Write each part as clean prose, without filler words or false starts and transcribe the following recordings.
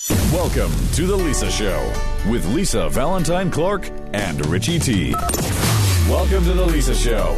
Welcome to The Lisa Show with Lisa Valentine Clark and Richie T. Welcome to The Lisa Show.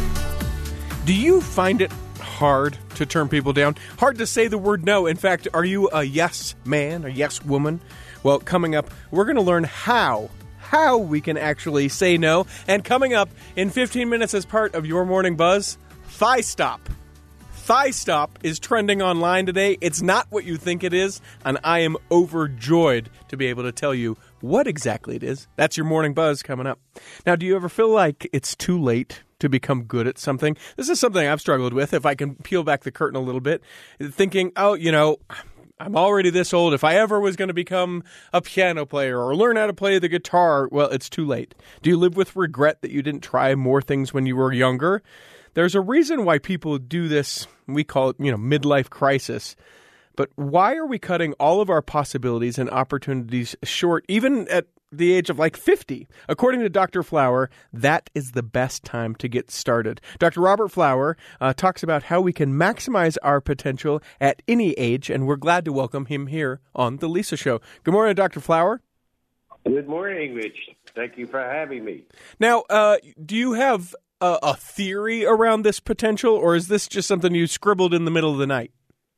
Do you find it hard to turn people down? Hard to say the word no. In fact, are you a yes man, a yes woman? Well, coming up, we're going to learn how we can actually say no. And coming up in 15 minutes as part of your Morning Buzz, Thigh Stop. Thigh Stop is trending online today. It's not what you think it is, and I am overjoyed to be able to tell you what exactly it is. That's your Morning Buzz coming up. Now, do you ever feel like it's too late to become good at something? This is something I've struggled with, if I can peel back the curtain a little bit, thinking, I'm already this old. If I ever was going to become a piano player or learn how to play the guitar, well, it's too late. Do you live with regret that you didn't try more things when you were younger? There's a reason why people do this. We call it, midlife crisis. But why are we cutting all of our possibilities and opportunities short, even at the age of 50? According to Dr. Flower, that is the best time to get started. Dr. Robert Flower talks about how we can maximize our potential at any age, and we're glad to welcome him here on The Lisa Show. Good morning, Dr. Flower. Good morning, Rich. Thank you for having me. Now, do you have a theory around this potential, or is this just something you scribbled in the middle of the night?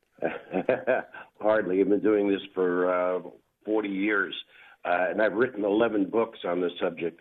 Hardly. I've been doing this for 40 years, and I've written 11 books on the subject.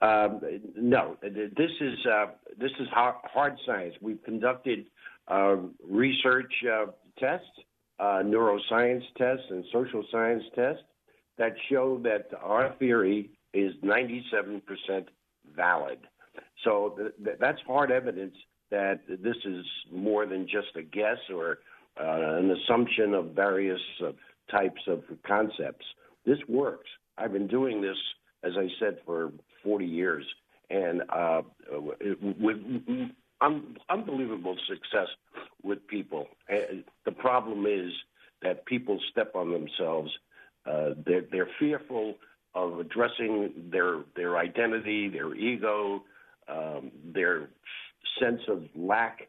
No, this is hard science. We've conducted research tests, neuroscience tests, and social science tests that show that our theory is 97% valid. So that's hard evidence that this is more than just a guess or an assumption of various types of concepts. This works. I've been doing this, as I said, for 40 years, and with unbelievable success with people. The problem is that people step on themselves. They're fearful of addressing their identity, their ego, their sense of lack.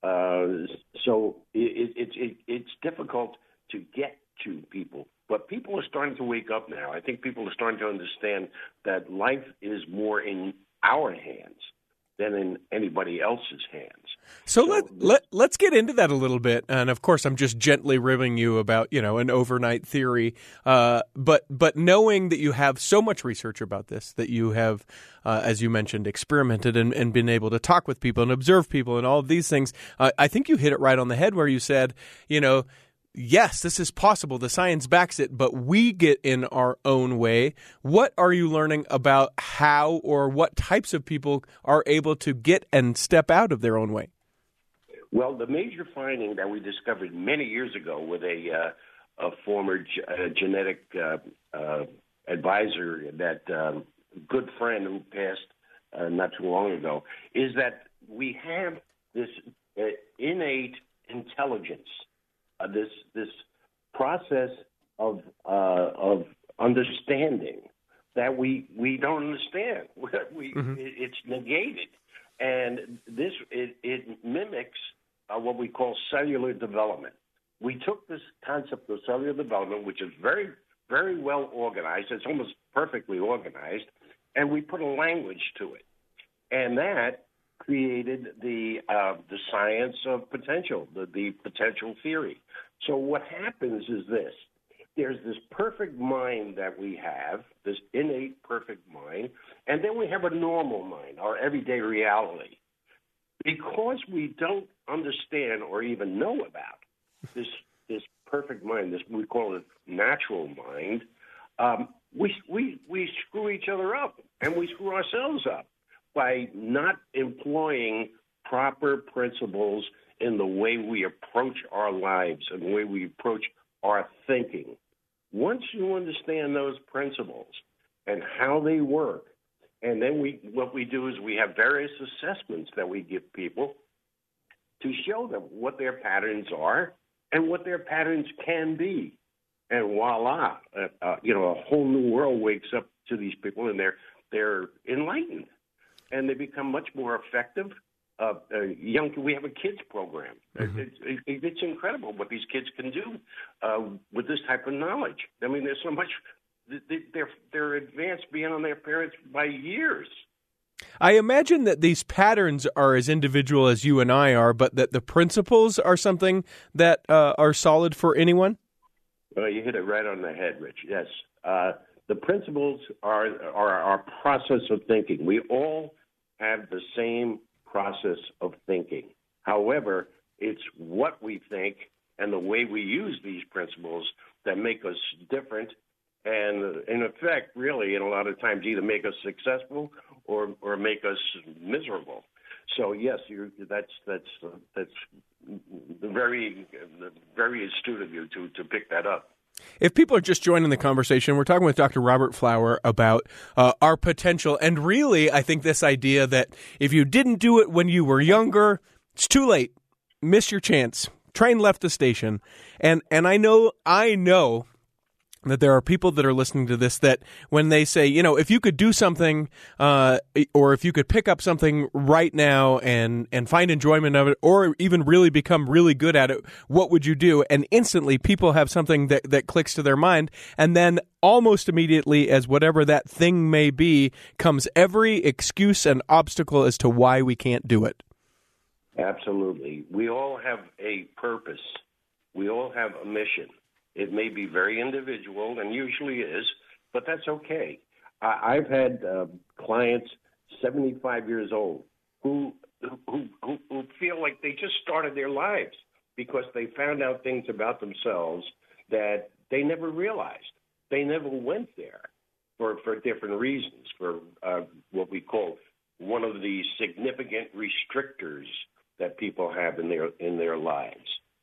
So it's difficult to get to people. But people are starting to wake up now. I think people are starting to understand that life is more in our hands than in anybody else's hands. So let's get into that a little bit. And of course, I'm just gently ribbing you about, an overnight theory. But knowing that you have so much research about this, that you have, as you mentioned, experimented and been able to talk with people and observe people and all of these things, I think you hit it right on the head where you said, yes, this is possible. The science backs it, but we get in our own way. What are you learning about how or what types of people are able to get and step out of their own way? Well, the major finding that we discovered many years ago with a former genetic advisor, that good friend who passed not too long ago, is that we have this innate intelligence. This process of understanding that we don't understand. It's negated, and it mimics what we call cellular development. We took this concept of cellular development, which is very, very well organized. It's almost perfectly organized, and we put a language to it, and that created the science of potential, the potential theory. So what happens is this. There's this perfect mind that we have, this innate perfect mind, and then we have a normal mind, our everyday reality. Because we don't understand or even know about this perfect mind, we call it natural mind, we screw each other up, and we screw ourselves up by not employing proper principles in the way we approach our lives and the way we approach our thinking. Once you understand those principles and how they work, and then what we do is we have various assessments that we give people to show them what their patterns are and what their patterns can be. And voila, a whole new world wakes up to these people, and they're enlightened. And they become much more effective, We have a kids program. Mm-hmm. It's incredible what these kids can do with this type of knowledge. I mean, there's so much. They're advanced beyond their parents by years. I imagine that these patterns are as individual as you and I are, but that the principles are something that are solid for anyone? Well, you hit it right on the head, Rich. Yes. The principles are our process of thinking. We all have the same process of thinking. However, it's what we think and the way we use these principles that make us different and, in effect, really, in a lot of times, either make us successful or make us miserable. So yes, that's very astute of you to pick that up. If people are just joining the conversation, we're talking with Dr. Robert Flower about our potential, and really, I think this idea that if you didn't do it when you were younger, it's too late. Miss your chance. Train left the station, and I know that there are people that are listening to this that when they say, if you could do something or if you could pick up something right now and find enjoyment of it or even really become really good at it, what would you do? And instantly people have something that clicks to their mind. And then almost immediately, as whatever that thing may be, comes every excuse and obstacle as to why we can't do it. Absolutely. We all have a purpose. We all have a mission. It may be very individual, and usually is, but that's okay. I've had clients 75 years old who feel like they just started their lives because they found out things about themselves that they never realized. They never went there for different reasons, for what we call one of the significant restrictors that people have in their lives.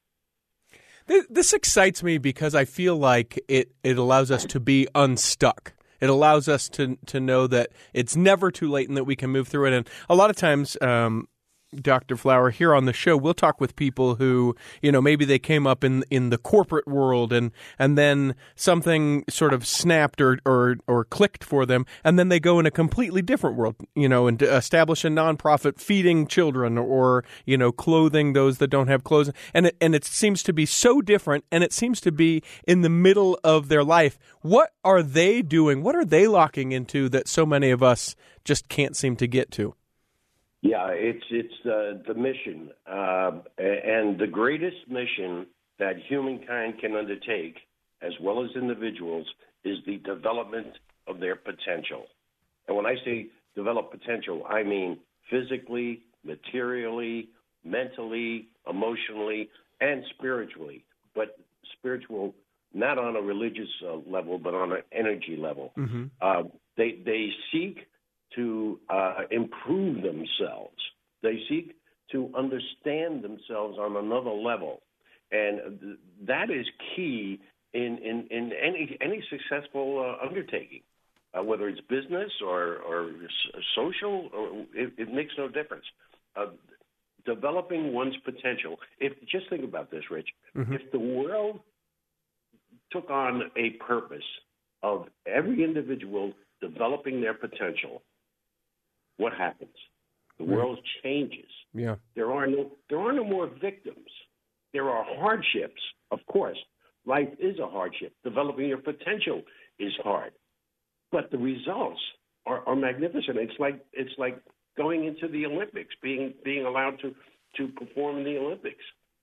This excites me because I feel like it allows us to be unstuck. It allows us to know that it's never too late and that we can move through it. And a lot of times, Dr. Flower, here on the show, we'll talk with people who, maybe they came up in the corporate world and then something sort of snapped or clicked for them, and then they go in a completely different world, and establish a nonprofit feeding children or, clothing those that don't have clothes. And it seems to be so different, and it seems to be in the middle of their life. What are they doing? What are they locking into that so many of us just can't seem to get to? Yeah, it's the mission, and the greatest mission that humankind can undertake, as well as individuals, is the development of their potential. And when I say develop potential, I mean physically, materially, mentally, emotionally, and spiritually. But spiritual, not on a religious level, but on an energy level. Mm-hmm. They seek to improve themselves. They seek to understand themselves on another level. And that is key in any successful undertaking, whether it's business or social, it makes no difference. Developing one's potential. Just think about this, Rich. Mm-hmm. If the world took on a purpose of every individual developing their potential, what happens? The world changes. Yeah. There are no more victims. There are hardships, of course. Life is a hardship. Developing your potential is hard. But the results are magnificent. It's like going into the Olympics, being allowed to perform in the Olympics.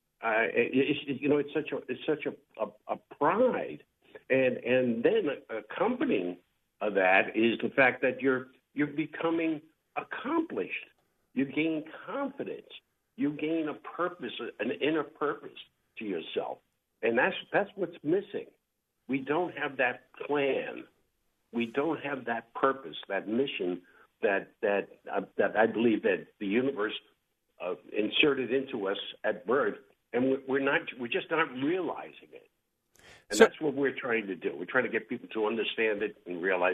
It's such a pride. And then accompanying that is the fact that you're becoming accomplished. You gain confidence. You gain a purpose, an inner purpose to yourself, and that's what's missing. We don't have that plan. We don't have that purpose, that mission that I believe that the universe inserted into us at birth, and we're just not realizing it. And that's what we're trying to do. We're trying to get people to understand it and realize it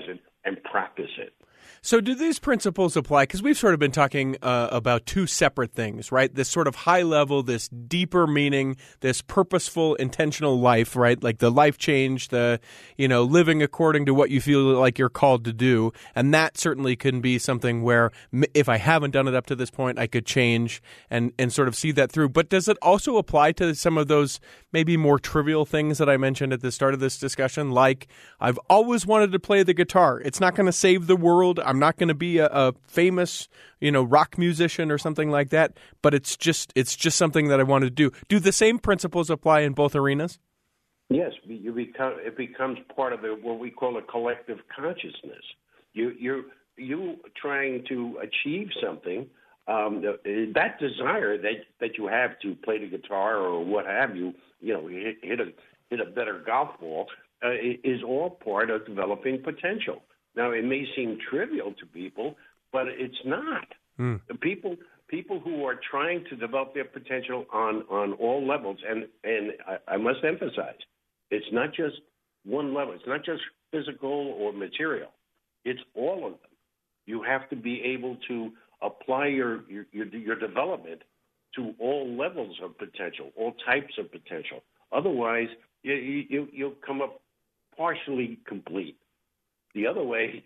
and practice it. So do these principles apply? Because we've sort of been talking about two separate things, right? This sort of high level, this deeper meaning, this purposeful, intentional life, right? Like the life change, the, living according to what you feel like you're called to do. And that certainly can be something where if I haven't done it up to this point, I could change and sort of see that through. But does it also apply to some of those maybe more trivial things that I mentioned at the start of this discussion? Like, I've always wanted to play the guitar. It's not going to save the world. I'm not going to be a famous, rock musician or something like that, but it's just something that I want to do. Do the same principles apply in both arenas? Yes, it becomes part of what we call a collective consciousness. You trying to achieve something, that desire that you have to play the guitar or what have you, hit a better golf ball, is all part of developing potential. Now, it may seem trivial to people, but it's not. People who are trying to develop their potential on all levels, and I must emphasize, it's not just one level. It's not just physical or material. It's all of them. You have to be able to apply your development to all levels of potential, all types of potential. Otherwise, you'll come up partially complete. The other way,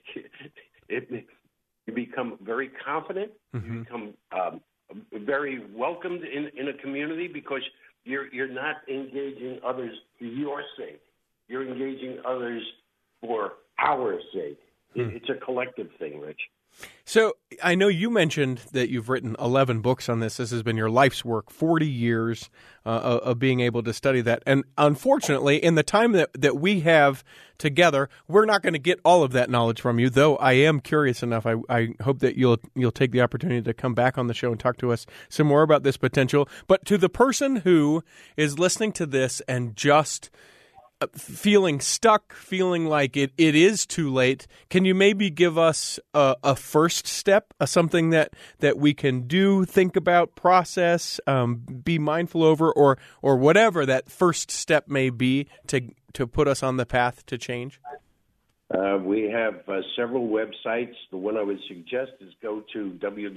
you become very confident. Mm-hmm. You become very welcomed in a community because you're not engaging others for your sake. You're engaging others for our sake. It's a collective thing, Rich. So I know you mentioned that you've written 11 books on this. This has been your life's work, 40 years of being able to study that. And unfortunately, in the time that we have together, we're not going to get all of that knowledge from you, though I am curious enough. I hope that you'll take the opportunity to come back on the show and talk to us some more about this potential. But to the person who is listening to this and just feeling stuck, feeling like it is too late, can you maybe give us a first step, something that we can do, think about, process, be mindful over, or whatever that first step may be to put us on the path to change? We have several websites. The one I would suggest is go to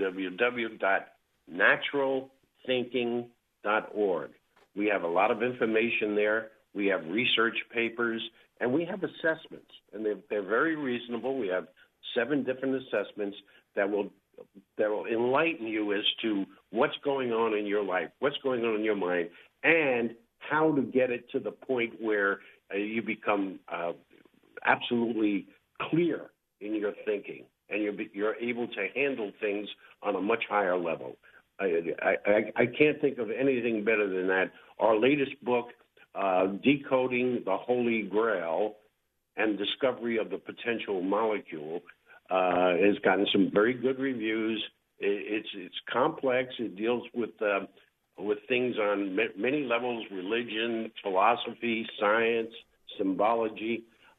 www.naturalthinking.org. We have a lot of information there. We have research papers, and we have assessments, and they're very reasonable. We have 7 different assessments that will enlighten you as to what's going on in your life, what's going on in your mind, and how to get it to the point where you become absolutely clear in your thinking, and you're able to handle things on a much higher level. I can't think of anything better than that. Our latest book, Decoding the Holy Grail and Discovery of the Potential Molecule, has gotten some very good reviews. It's complex. It deals with things on many levels: religion, philosophy, science, symbology.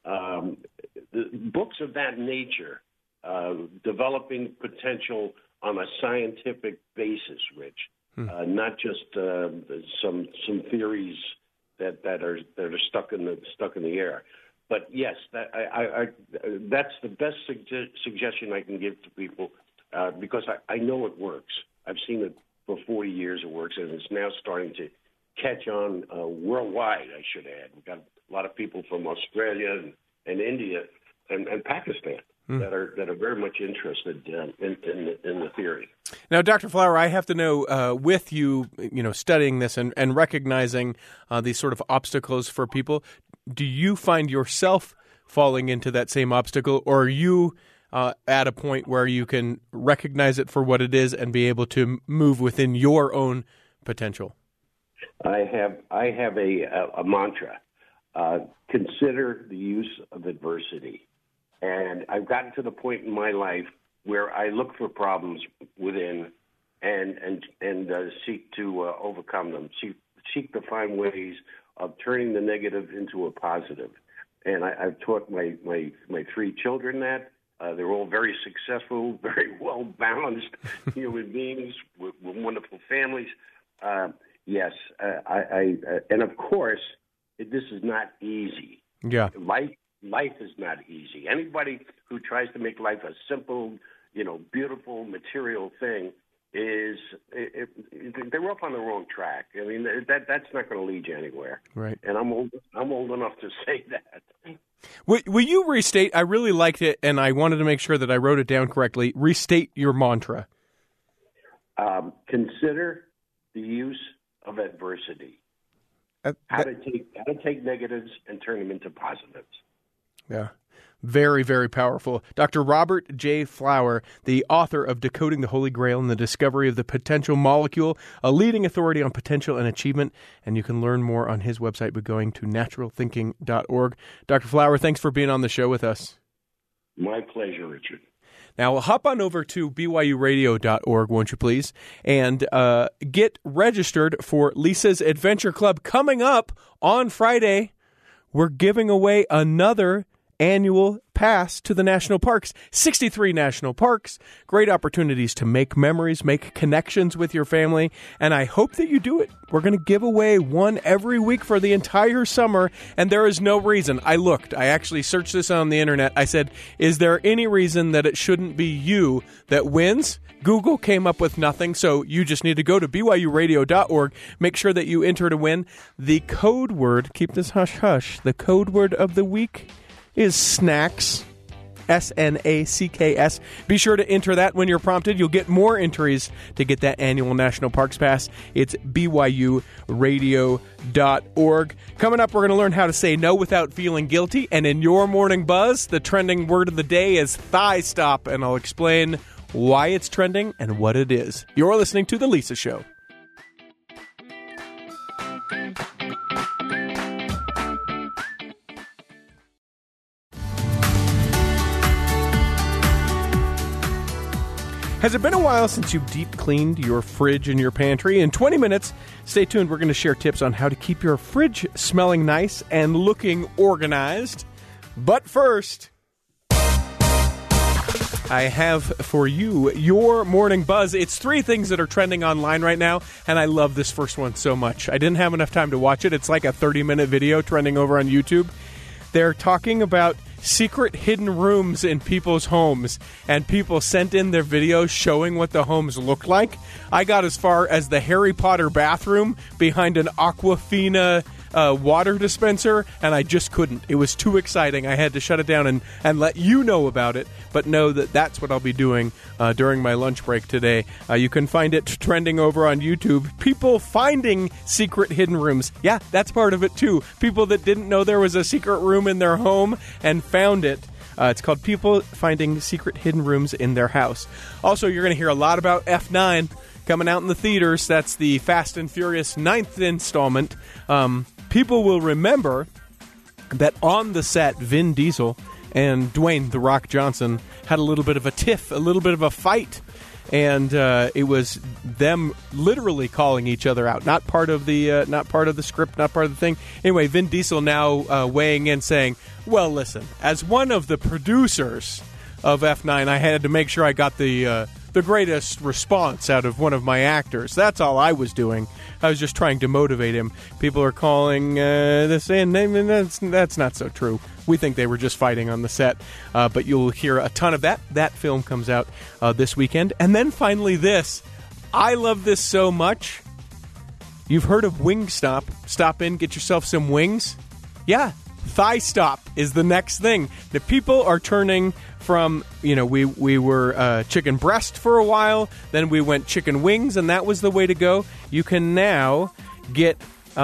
The books of that nature, developing potential on a scientific basis, Rich, not just some theories that are stuck in the air. But yes, that's the best suggestion I can give to people because I know it works. I've seen it for 40 years. It works, and it's now starting to catch on worldwide. I should add, we've got a lot of people from Australia and India and Pakistan that are very much interested in the theory. Now, Dr. Flower, I have to know, with you, studying this and recognizing these sort of obstacles for people, do you find yourself falling into that same obstacle, or are you at a point where you can recognize it for what it is and be able to move within your own potential? I have a mantra: consider the use of adversity. And I've gotten to the point in my life where I look for problems within and seek to overcome them, seek to find ways of turning the negative into a positive. And I've taught my 3 children that. They're all very successful, very well-balanced human beings with wonderful families. Yes, and of course, this is not easy. Yeah. Life is not easy. Anybody who tries to make life a simple, beautiful material thing they're up on the wrong track. I mean, that's not going to lead you anywhere. Right. And I'm old enough to say that. Will you restate? I really liked it, and I wanted to make sure that I wrote it down correctly. Restate your mantra. Consider the use of adversity. How to take negatives and turn them into positives. Yeah. Very, very powerful. Dr. Robert J. Flower, the author of Decoding the Holy Grail and the Discovery of the Potential Molecule, a leading authority on potential and achievement. And you can learn more on his website by going to naturalthinking.org. Dr. Flower, thanks for being on the show with us. My pleasure, Richard. Now, hop on over to byuradio.org, won't you please, and get registered for Lisa's Adventure Club coming up on Friday. We're giving away another annual pass to the national parks. 63 national parks. Great opportunities to make memories, make connections with your family, and I hope that you do it. We're going to give away one every week for the entire summer, and there is no reason. I actually searched this on the internet. I said, is there any reason that it shouldn't be you that wins? Google came up with nothing, so you just need to go to byuradio.org. Make sure that you enter to win. The code word, keep this hush-hush, the code word of the week is snacks, SNACKS. Be sure to enter that when you're prompted. You'll get more entries to get that annual National Parks Pass. It's byuradio.org. Coming up, we're going to learn how to say no without feeling guilty. And in your morning buzz, the trending word of the day is thigh stop. And I'll explain why it's trending and what it is. You're listening to The Lisa Show. Has it been a while since you've deep cleaned your fridge and your pantry? In 20 minutes, stay tuned. We're going to share tips on how to keep your fridge smelling nice and looking organized. But first, I have for you your morning buzz. It's 3 things that are trending online right now, and I love this first one so much. I didn't have enough time to watch it. It's like a 30-minute video trending over on YouTube. They're talking about secret hidden rooms in people's homes, and people sent in their videos showing what the homes look like. I got as far as the Harry Potter bathroom behind an Aquafina water dispenser, and I just couldn't. It was too exciting. I had to shut it down and let you know about it, but know that that's what I'll be doing during my lunch break today. You can find it trending over on YouTube. People finding secret hidden rooms. Yeah, that's part of it too. People that didn't know there was a secret room in their home and found it. It's called People Finding Secret Hidden Rooms in Their House. Also, you're going to hear a lot about F9 coming out in the theaters. That's the Fast and Furious 9th installment. People will remember that on the set, Vin Diesel and Dwayne "The Rock" Johnson had a little bit of a tiff, a little bit of a fight, and it was them literally calling each other out. Not part of the script, not part of the thing. Anyway, Vin Diesel now weighing in, saying, "Well, listen, as one of the producers of F9, I had to make sure I got the greatest response out of one of my actors. That's all I was doing. I was just trying to motivate him." People are calling this in. That's not so true. We think they were just fighting on the set. But you'll hear a ton of that. That film comes out this weekend. And then finally this. I love this so much. You've heard of Wingstop. Stop in, get yourself some wings. Yeah, Thigh Stop is the next thing. The people are turning from, we were chicken breast for a while, then we went chicken wings, and that was the way to go. You can now get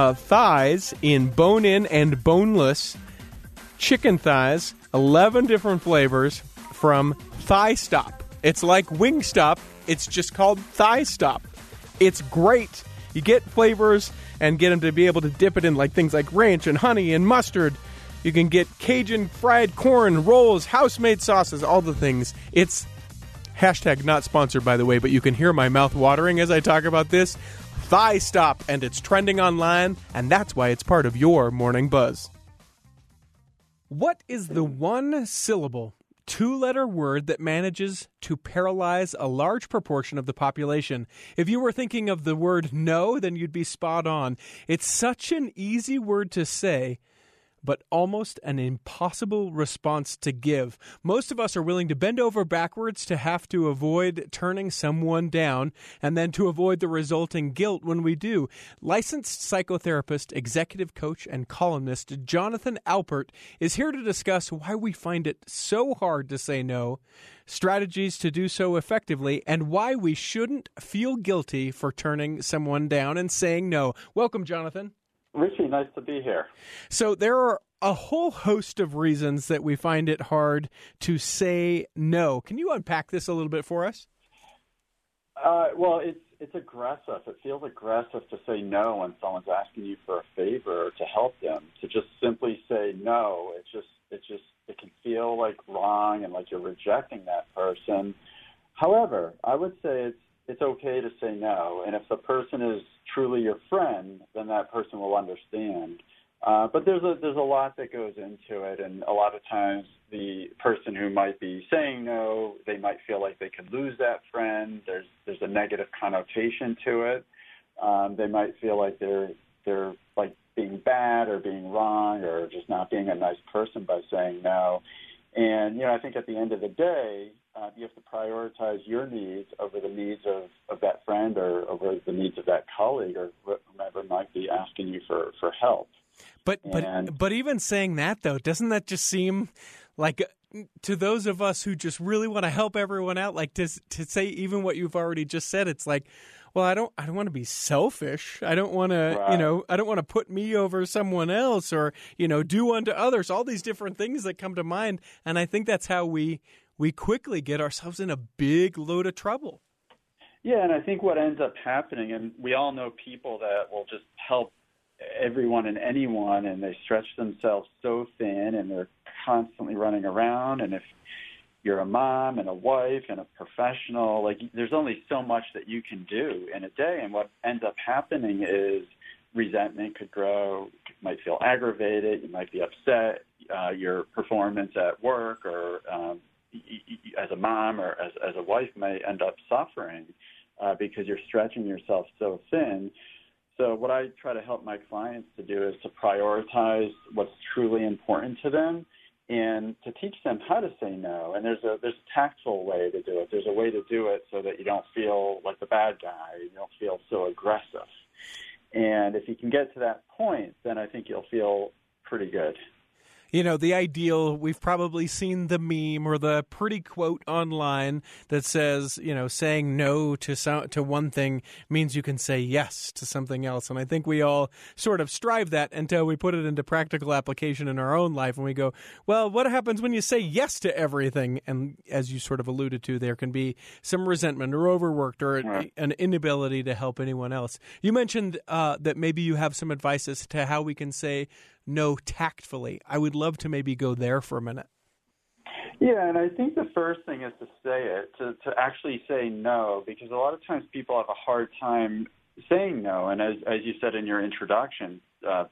thighs in bone-in and boneless chicken thighs, 11 different flavors from Thigh Stop. It's like Wingstop, it's just called Thigh Stop. It's great. You get flavors and get them to be able to dip it in like things like ranch and honey and mustard. You can get Cajun fried corn, rolls, house-made sauces, all the things. It's hashtag not sponsored, by the way, but you can hear my mouth watering as I talk about this. Thigh Stop, and it's trending online, and that's why it's part of your morning buzz. What is the one syllable, 2-letter word that manages to paralyze a large proportion of the population? If you were thinking of the word no, then you'd be spot on. It's such an easy word to say, but almost an impossible response to give. Most of us are willing to bend over backwards to have to avoid turning someone down and then to avoid the resulting guilt when we do. Licensed psychotherapist, executive coach, and columnist Jonathan Alpert is here to discuss why we find it so hard to say no, strategies to do so effectively, and why we shouldn't feel guilty for turning someone down and saying no. Welcome, Jonathan. Richie, nice to be here. So there are a whole host of reasons that we find it hard to say no. Can you unpack this a little bit for us? Well, it's aggressive. It feels aggressive to say no when someone's asking you for a favor or to help them. To just simply say no, it can feel like wrong and like you're rejecting that person. However, I would say it's okay to say no, and if the person is truly your friend, then that person will understand. But there's a lot that goes into it, and a lot of times the person who might be saying no, they might feel like they could lose that friend. There's a negative connotation to it. They might feel like they're like being bad or being wrong or just not being a nice person by saying no. And I think at the end of the day, you have to prioritize your needs over the needs of that friend or over the needs of that colleague or whomever might be asking you for help. But even saying that, though, doesn't that just seem like to those of us who just really want to help everyone out, like to say even what you've already just said, it's like, well, I don't want to be selfish. I don't want to, right. I don't want to put me over someone else or, do unto others, all these different things that come to mind. And I think that's how we quickly get ourselves in a big load of trouble. Yeah, and I think what ends up happening, and we all know people that will just help everyone and anyone, and they stretch themselves so thin, and they're constantly running around. And if you're a mom and a wife and a professional, like there's only so much that you can do in a day. And what ends up happening is resentment could grow, you might feel aggravated, you might be upset, your performance at work or as a mom or as a wife may end up suffering because you're stretching yourself so thin. So what I try to help my clients to do is to prioritize what's truly important to them and to teach them how to say no. And there's a tactful way to do it. There's a way to do it so that you don't feel like the bad guy. You don't feel so aggressive. And if you can get to that point, then I think you'll feel pretty good. The ideal, we've probably seen the meme or the pretty quote online that says, saying no to one thing means you can say yes to something else. And I think we all sort of strive that until we put it into practical application in our own life. And we go, well, what happens when you say yes to everything? And as you sort of alluded to, there can be some resentment or overworked or an inability to help anyone else. You mentioned that maybe you have some advice as to how we can say no tactfully. I would love to maybe go there for a minute. Yeah, and I think the first thing is to say it, to actually say no, because a lot of times people have a hard time saying no. And as you said in your introduction,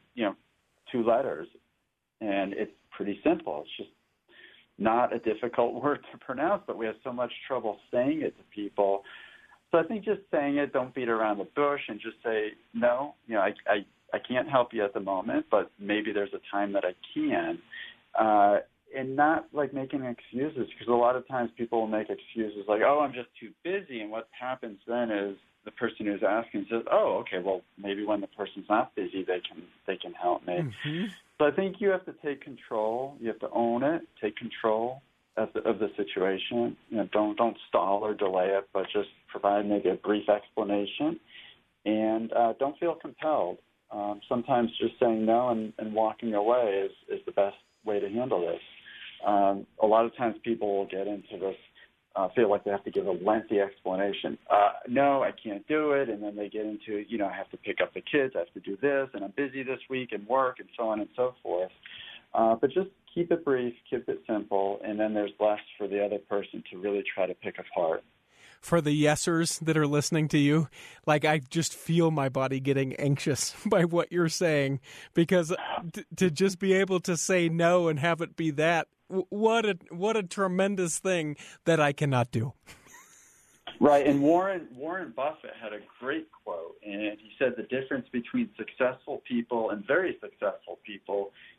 2 letters, and it's pretty simple. It's just not a difficult word to pronounce, but we have so much trouble saying it to people. So I think just saying it, don't beat around the bush and just say, no, I can't help you at the moment, but maybe there's a time that I can. And not like making excuses, because a lot of times people will make excuses like, oh, I'm just too busy. And what happens then is the person who's asking says, oh, okay, well, maybe when the person's not busy, they can help me. Mm-hmm. So I think you have to take control. You have to own it, take control of the situation. Don't stall or delay it, but just provide maybe a brief explanation. And don't feel compelled. Sometimes just saying no and walking away is the best way to handle this. A lot of times people will get into this, feel like they have to give a lengthy explanation. No, I can't do it. And then they get into, I have to pick up the kids, I have to do this, and I'm busy this week and work and so on and so forth. But just keep it brief, keep it simple, and then there's less for the other person to really try to pick apart. For the yesers that are listening to you, like I just feel my body getting anxious by what you're saying, because to just be able to say no and have it be that, what a tremendous thing that I cannot do. Right, and Warren Buffett had a great quote, and he said the difference between successful people and very successful people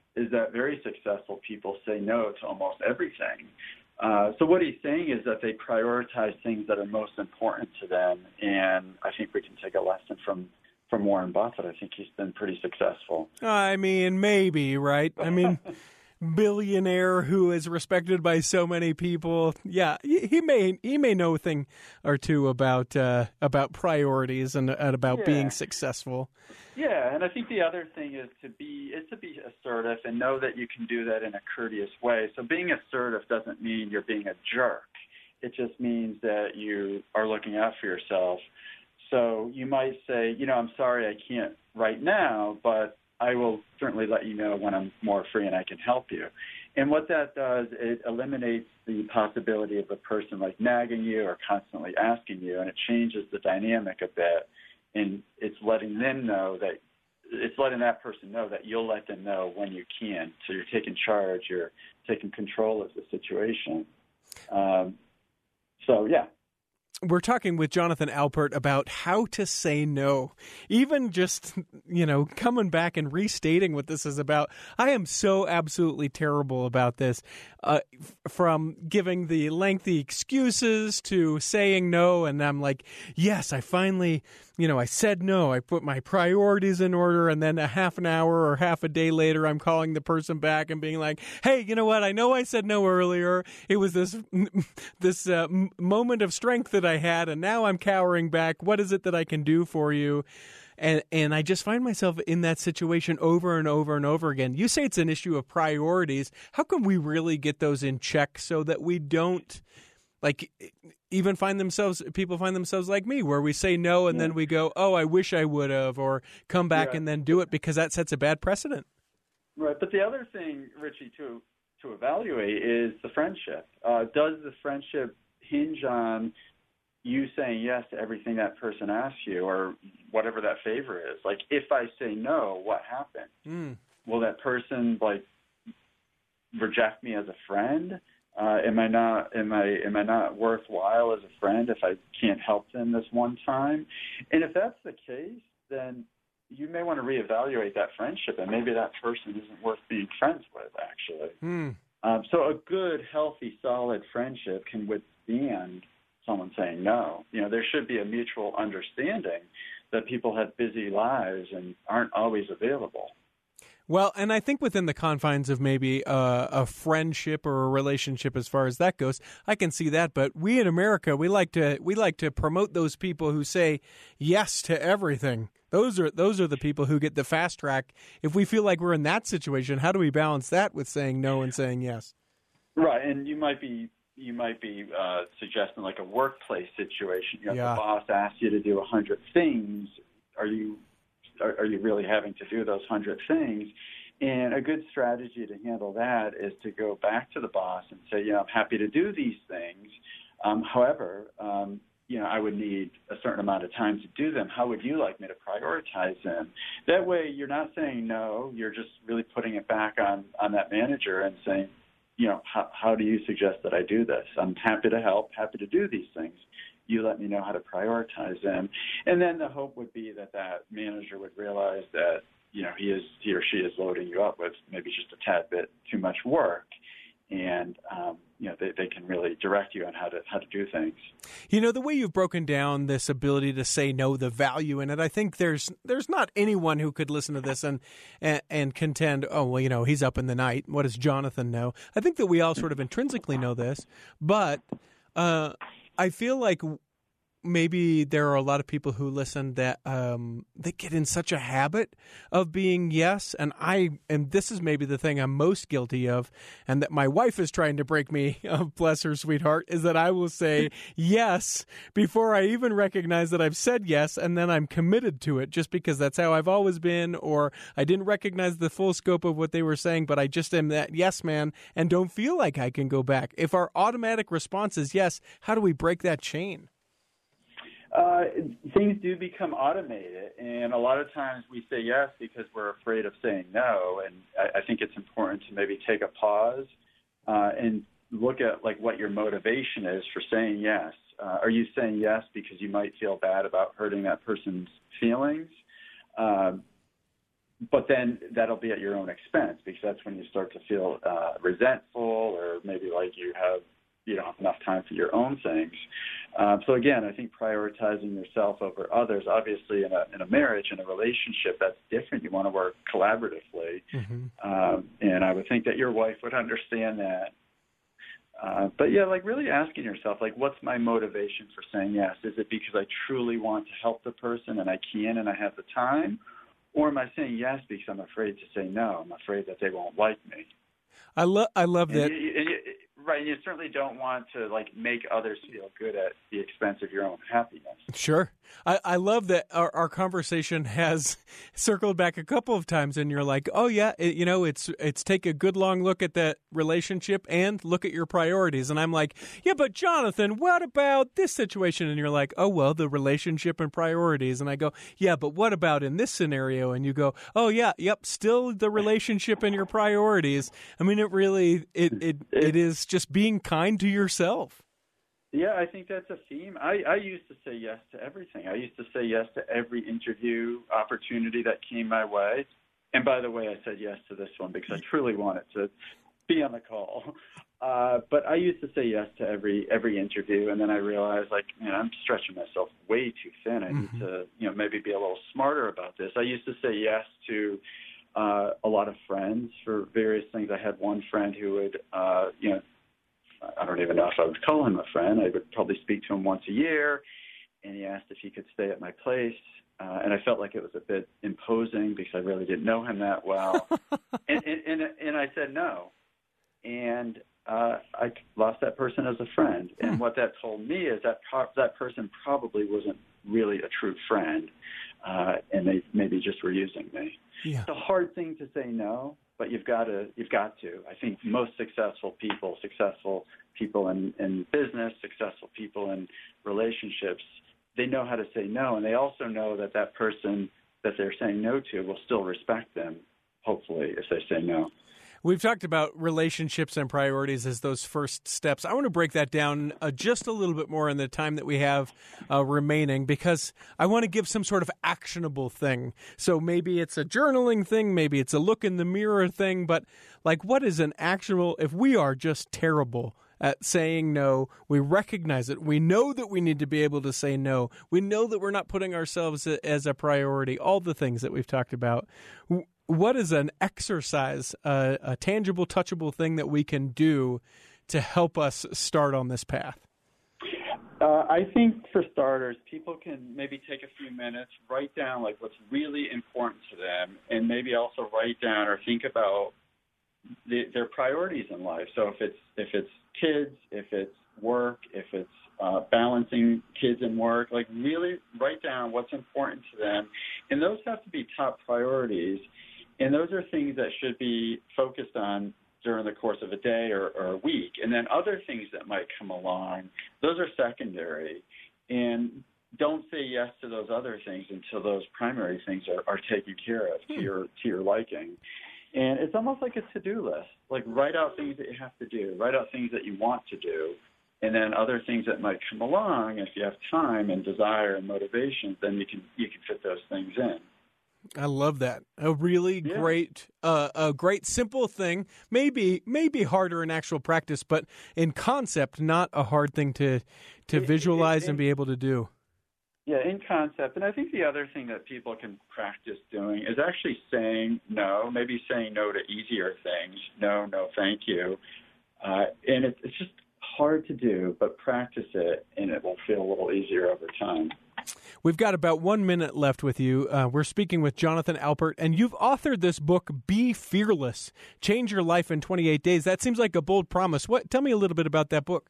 is that very successful people say no to almost everything. So what he's saying is that they prioritize things that are most important to them, and I think we can take a lesson from Warren Buffett. I think he's been pretty successful. I mean, maybe, right? I mean, billionaire who is respected by so many people. Yeah, he may know a thing or two about priorities and about being successful. Yeah, and I think the other thing is to be assertive and know that you can do that in a courteous way. So being assertive doesn't mean you're being a jerk. It just means that you are looking out for yourself. So you might say, I'm sorry I can't right now, but I will certainly let you know when I'm more free and I can help you. And what that does, it eliminates the possibility of a person like nagging you or constantly asking you, and it changes the dynamic a bit. And it's letting that person know that you'll let them know when you can. So you're taking charge, you're taking control of the situation. We're talking with Jonathan Alpert about how to say no. Even just, coming back and restating what this is about. I am so absolutely terrible about this. From giving the lengthy excuses to saying no, and I'm like, yes, I finally, I said no. I put my priorities in order, and then a half an hour or half a day later, I'm calling the person back and being like, hey, you know what? I know I said no earlier. It was this moment of strength that I had, and now I'm cowering back. What is it that I can do for you? And I just find myself in that situation over and over and over again. You say it's an issue of priorities. How can we really get those in check so that we don't, even people find themselves like me, where we say no and then we go, oh, I wish I would have, or come back and then do it, because that sets a bad precedent. Right. But the other thing, Richie, to evaluate is the friendship. Does the friendship hinge on you saying yes to everything that person asks you, or whatever that favor is? Like, if I say no, what happens? Will that person reject me as a friend? Am I not worthwhile as a friend if I can't help them this one time? And if that's the case, then you may want to reevaluate that friendship, and maybe that person isn't worth being friends with, actually. So a good, healthy, solid friendship can withstand someone saying no. There should be a mutual understanding that people have busy lives and aren't always available. Well, and I think within the confines of maybe a friendship or a relationship, as far as that goes, I can see that. But we in America, we like to promote those people who say yes to everything. Those are the people who get the fast track. If we feel like we're in that situation, how do we balance that with saying no and saying yes? Right, and you might be suggesting like a workplace situation. The boss asks you to do 100 things. Are you really having to do those 100 things? And a good strategy to handle that is to go back to the boss and say, I'm happy to do these things. However, I would need a certain amount of time to do them. How would you like me to prioritize them? That way you're not saying no, you're just really putting it back on that manager and saying, how do you suggest that I do this? I'm happy to help, happy to do these things. You let me know how to prioritize them. And then the hope would be that manager would realize that, he or she is loading you up with maybe just a tad bit too much work. And, they can really direct you on how to do things. The way you've broken down this ability to say no, the value in it, I think there's not anyone who could listen to this and contend, oh, well, he's up in the night. What does Jonathan know? I think that we all sort of intrinsically know this, but I feel like maybe there are a lot of people who listen that they get in such a habit of being yes, and this is maybe the thing I'm most guilty of, and that my wife is trying to break me, bless her sweetheart, is that I will say yes before I even recognize that I've said yes, and then I'm committed to it just because that's how I've always been, or I didn't recognize the full scope of what they were saying, but I just am that yes man and don't feel like I can go back. If our automatic response is yes, how do we break that chain? Things do become automated, and a lot of times we say yes because we're afraid of saying no, and I think it's important to maybe take a pause and look at what your motivation is for saying yes. Are you saying yes because you might feel bad about hurting that person's feelings? but then that'll be at your own expense, because that's when you start to feel resentful, or maybe like you don't have enough time for your own things. So again, I think prioritizing yourself over others, obviously in a marriage, in a relationship, that's different. You want to work collaboratively. Mm-hmm. And I would think that your wife would understand that. But yeah, like really asking yourself, like, what's my motivation for saying yes? Is it because I truly want to help the person and I can and I have the time? Or am I saying yes because I'm afraid to say no? I'm afraid that they won't like me. I love that. Right, you certainly don't want to make others feel good at the expense of your own happiness. Sure. I love that our conversation has circled back a couple of times, and you're like, oh yeah, it's take a good long look at that relationship and look at your priorities. And I'm like, yeah, but Jonathan, what about this situation? And you're like, oh, well, the relationship and priorities. And I go, yeah, but what about in this scenario? And you go, oh yeah, yep, still the relationship and your priorities. I mean, it really, it is just being kind to yourself. Yeah, I think that's a theme. I used to say yes to everything. I used to say yes to every interview opportunity that came my way. And by the way, I said yes to this one because I truly wanted to be on the call. But I used to say yes to every interview, and then I realized, I'm stretching myself way too thin. I need to, maybe be a little smarter about this. I used to say yes to a lot of friends for various things. I had one friend who would, I don't even know if I would call him a friend. I would probably speak to him once a year, and he asked if he could stay at my place. And I felt like it was a bit imposing because I really didn't know him that well. and I said no. And I lost that person as a friend. And what that told me is that that person probably wasn't really a true friend, and they maybe just were using me. Yeah. It's a hard thing to say no, but you've got to. I think most successful people in business, successful people in relationships, they know how to say no, and they also know that that person that they're saying no to will still respect them, hopefully, if they say no. We've talked about relationships and priorities as those first steps. I want to break that down just a little bit more in the time that we have remaining, because I want to give some sort of actionable thing. So maybe it's a journaling thing, maybe it's a look in the mirror thing, but what is an actionable, if we are just terrible at saying no, we recognize it, we know that we need to be able to say no, we know that we're not putting ourselves as a priority, all the things that we've talked about. What is an exercise, a tangible, touchable thing that we can do to help us start on this path? I think for starters, people can maybe take a few minutes, write down what's really important to them, and maybe also write down or think about their priorities in life. So if it's kids, if it's work, if it's balancing kids and work, really write down what's important to them, and those have to be top priorities. And those are things that should be focused on during the course of a day or a week. And then other things that might come along, those are secondary. And don't say yes to those other things until those primary things are taken care of to your liking. And it's almost like a to-do list. Write out things that you have to do. Write out things that you want to do. And then other things that might come along, if you have time and desire and motivation, then you can fit those things in. I love that. A really great, a great simple thing. Maybe harder in actual practice, but in concept, not a hard thing to visualize and be able to do. Yeah, in concept. And I think the other thing that people can practice doing is actually saying no. Maybe saying no to easier things. No, thank you. And it's just hard to do, but practice it, and it will feel a little easier over time. We've got about 1 minute left with you. We're speaking with Jonathan Alpert, and you've authored this book, Be Fearless, Change Your Life in 28 Days. That seems like a bold promise. Tell me a little bit about that book.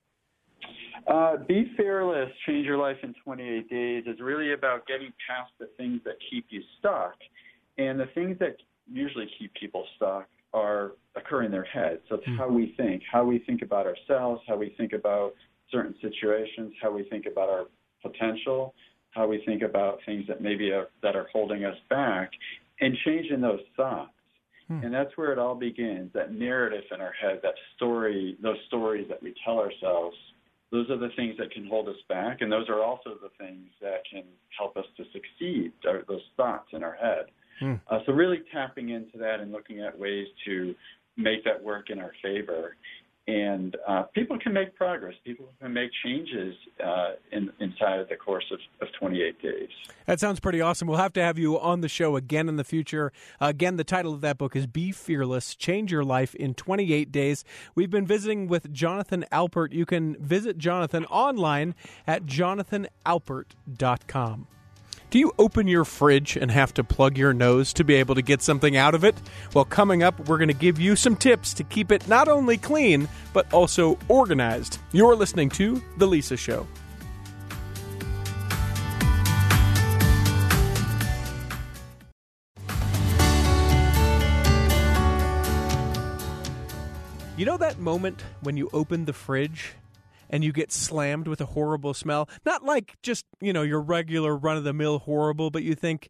Be Fearless, Change Your Life in 28 Days is really about getting past the things that keep you stuck. And the things that usually keep people stuck occur in their head. So it's how we think about ourselves, how we think about certain situations, how we think about our potential, how we think about things that maybe that are holding us back, and changing those thoughts. And that's where it all begins, that narrative in our head, that story, those stories that we tell ourselves. Those are the things that can hold us back, and those are also the things that can help us to succeed, those thoughts in our head. So really tapping into that and looking at ways to make that work in our favor. And people can make progress. People can make changes inside of the course of 28 days. That sounds pretty awesome. We'll have to have you on the show again in the future. Again, the title of that book is Be Fearless, Change Your Life in 28 Days. We've been visiting with Jonathan Alpert. You can visit Jonathan online at jonathanalpert.com. Do you open your fridge and have to plug your nose to be able to get something out of it? Well, coming up, we're going to give you some tips to keep it not only clean, but also organized. You're listening to The Lisa Show. You know that moment when you open the fridge and you get slammed with a horrible smell? Not like just, your regular run-of-the-mill horrible, but you think,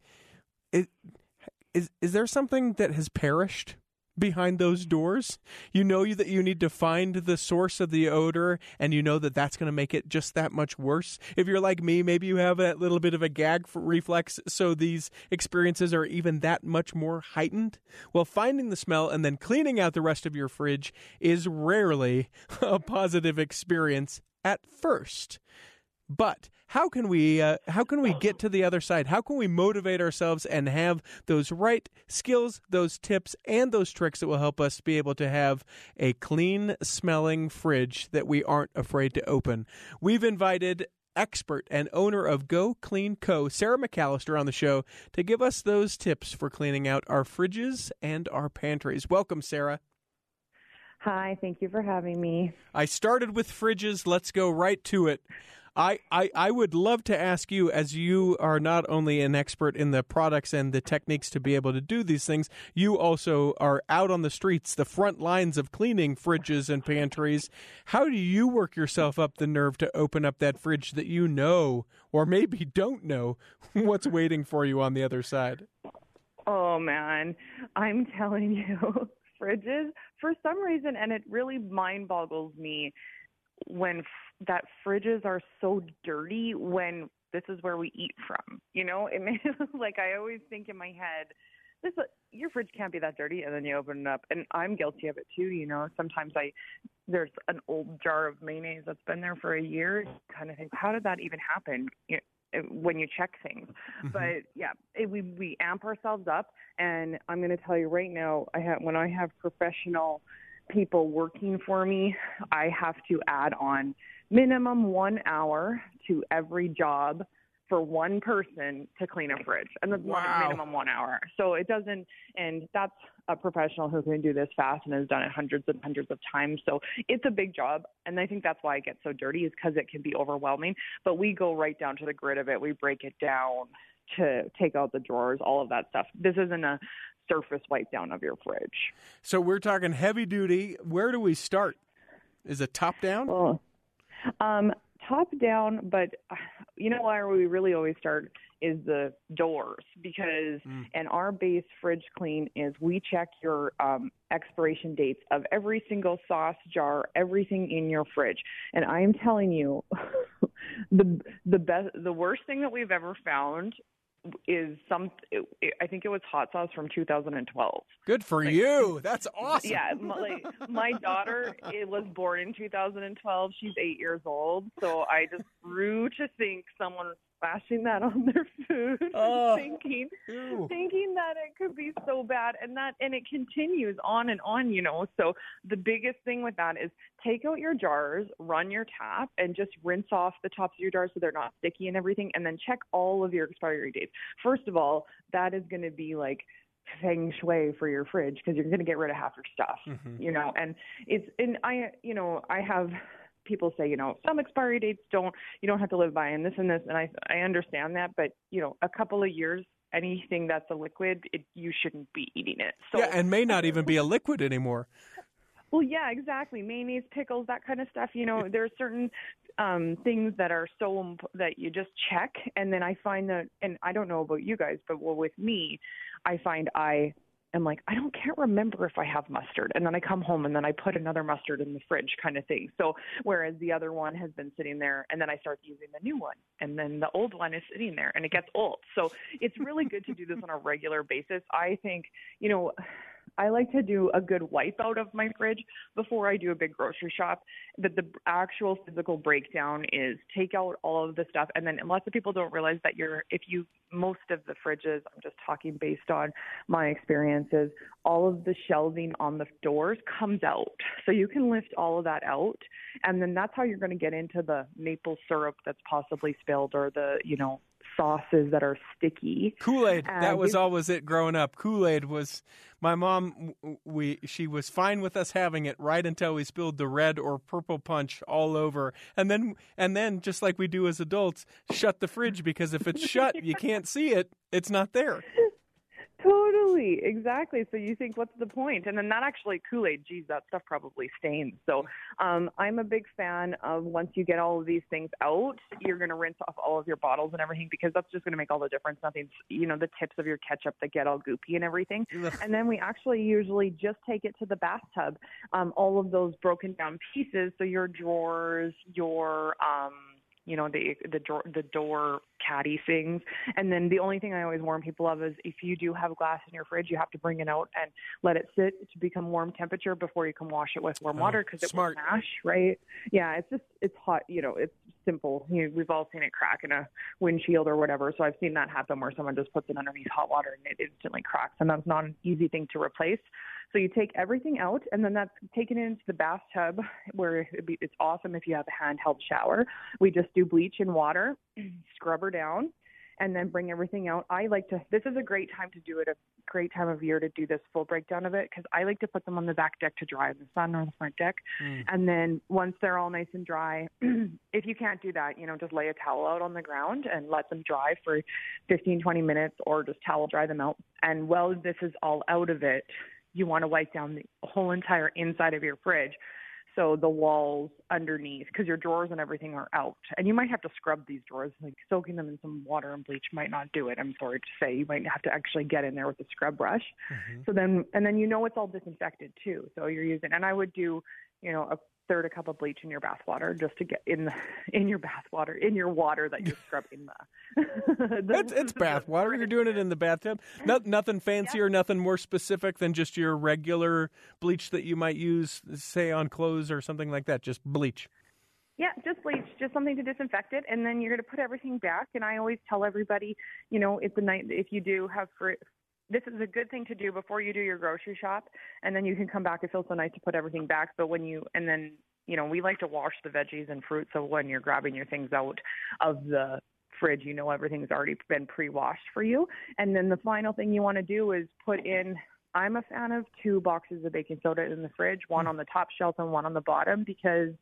is there something that has perished behind those doors? You know that you need to find the source of the odor, and you know that that's going to make it just that much worse. If you're like me, maybe you have that little bit of a gag reflex, so these experiences are even that much more heightened. Well, finding the smell and then cleaning out the rest of your fridge is rarely a positive experience at first. But how can we get to the other side? How can we motivate ourselves and have those right skills, those tips, and those tricks that will help us be able to have a clean-smelling fridge that we aren't afraid to open? We've invited expert and owner of Go Clean Co., Sarah McAllister, on the show to give us those tips for cleaning out our fridges and our pantries. Welcome, Sarah. Hi, thank you for having me. I started with fridges. Let's go right to it. I would love to ask you, as you are not only an expert in the products and the techniques to be able to do these things, you also are out on the streets, the front lines of cleaning fridges and pantries. How do you work yourself up the nerve to open up that fridge that you know, or maybe don't know, what's waiting for you on the other side? Oh, man, I'm telling you, fridges, for some reason, and it really mind boggles me when that fridges are so dirty when this is where we eat from. It may, like, I always think in my head, your fridge can't be that dirty, and then you open it up, and I'm guilty of it too. Sometimes there's an old jar of mayonnaise that's been there for a year. Kind of think, how did that even happen? When you check things. Mm-hmm. But yeah, we amp ourselves up, and I'm going to tell you right now, when I have professional people working for me, I have to add on minimum 1 hour to every job for one person to clean a fridge. And that's minimum 1 hour. So it doesn't, and that's a professional who can do this fast and has done it hundreds and hundreds of times. So it's a big job. And I think that's why it gets so dirty, is because it can be overwhelming. But we go right down to the grit of it. We break it down to take out the drawers, all of that stuff. This isn't a surface wipe down of your fridge. So we're talking heavy duty. Where do we start? Is it top down? Well, top down, but where we really always start is the doors, because and our base fridge clean is we check your expiration dates of every single sauce jar, everything in your fridge. And I am telling you, the worst thing that we've ever found is I think it was hot sauce from 2012. Good for you. That's awesome. Yeah, my daughter was born in 2012. She's 8 years old, so I just grew to think someone was splashing that on their food, thinking that it could be so bad, and it continues on and on. So the biggest thing with that is take out your jars, run your tap, and just rinse off the tops of your jars so they're not sticky and everything, and then check all of your expiry dates. First of all, that is going to be like feng shui for your fridge, because you're going to get rid of half your stuff, and I have people say, some expiry dates you don't have to live by, and this, and I understand that, but a couple of years, anything that's a liquid, you shouldn't be eating it. So, yeah, and may not even be a liquid anymore. Well, yeah, exactly. Mayonnaise, pickles, that kind of stuff. There are certain things that are that you just check. And then I find that, and I don't know about you guys, but with me, I find I am like, can't remember if I have mustard. And then I come home and then I put another mustard in the fridge kind of thing. So whereas the other one has been sitting there and then I start using the new one and then the old one is sitting there and it gets old. So it's really good to do this on a regular basis. I think, I like to do a good wipe out of my fridge before I do a big grocery shop. That the actual physical breakdown is take out all of the stuff. And then lots of people don't realize that most of the fridges, I'm just talking based on my experiences, all of the shelving on the doors comes out. So you can lift all of that out. And then that's how you're going to get into the maple syrup that's possibly spilled or the, sauces that are sticky. Kool-Aid, that was always it growing up. Kool-Aid was, my mom, she was fine with us having it right until we spilled the red or purple punch all over. And then just like we do as adults, shut the fridge, because if it's shut, you can't see it. It's not there. Totally, exactly. So you think, what's the point? And then that actually, Kool-Aid, geez, that stuff probably stains. So I'm a big fan of once you get all of these things out, you're going to rinse off all of your bottles and everything, because that's just going to make all the difference. Nothing's, the tips of your ketchup that get all goopy and everything. Ugh. And then we actually usually just take it to the bathtub, all of those broken down pieces. So your drawers, your the door caddy things. And then the only thing I always warn people of is if you do have glass in your fridge, you have to bring it out and let it sit to become warm temperature before you can wash it with warm water, because it will mash, right? Yeah, it's hot, it's simple. We've all seen it crack in a windshield or whatever. So I've seen that happen where someone just puts it underneath hot water and it instantly cracks. And that's not an easy thing to replace. So you take everything out, and then that's taken into the bathtub, where it's awesome if you have a handheld shower. We just do bleach and water, scrub her down, and then bring everything out. This is a great time to do it, a great time of year to do this full breakdown of it, because I like to put them on the back deck to dry in the sun or the front deck. And then once they're all nice and dry, if you can't do that, just lay a towel out on the ground and let them dry for 15, 20 minutes, or just towel dry them out. And while this is all out of it, you want to wipe down the whole entire inside of your fridge. So the walls underneath, because your drawers and everything are out. And you might have to scrub these drawers, like soaking them in some water and bleach might not do it. I'm sorry to say, you might have to actually get in there with a scrub brush. Mm-hmm. So then it's all disinfected too. So you're using, and I would do, a third a cup of bleach in your bath water, just to get in your bath water, in your water that you're scrubbing it's bath water. You're doing it in the bathtub. Nothing fancy or nothing more specific than just your regular bleach that you might use, say, on clothes or something like that. Just bleach. Yeah, just bleach, just something to disinfect it, and then you're going to put everything back. And I always tell everybody, it's a night, if you do have this is a good thing to do before you do your grocery shop, and then you can come back. It feels so nice to put everything back. But we like to wash the veggies and fruit. So when you're grabbing your things out of the fridge, everything's already been pre-washed for you. And then the final thing you want to do is I'm a fan of 2 boxes of baking soda in the fridge, one on the top shelf and one on the bottom, because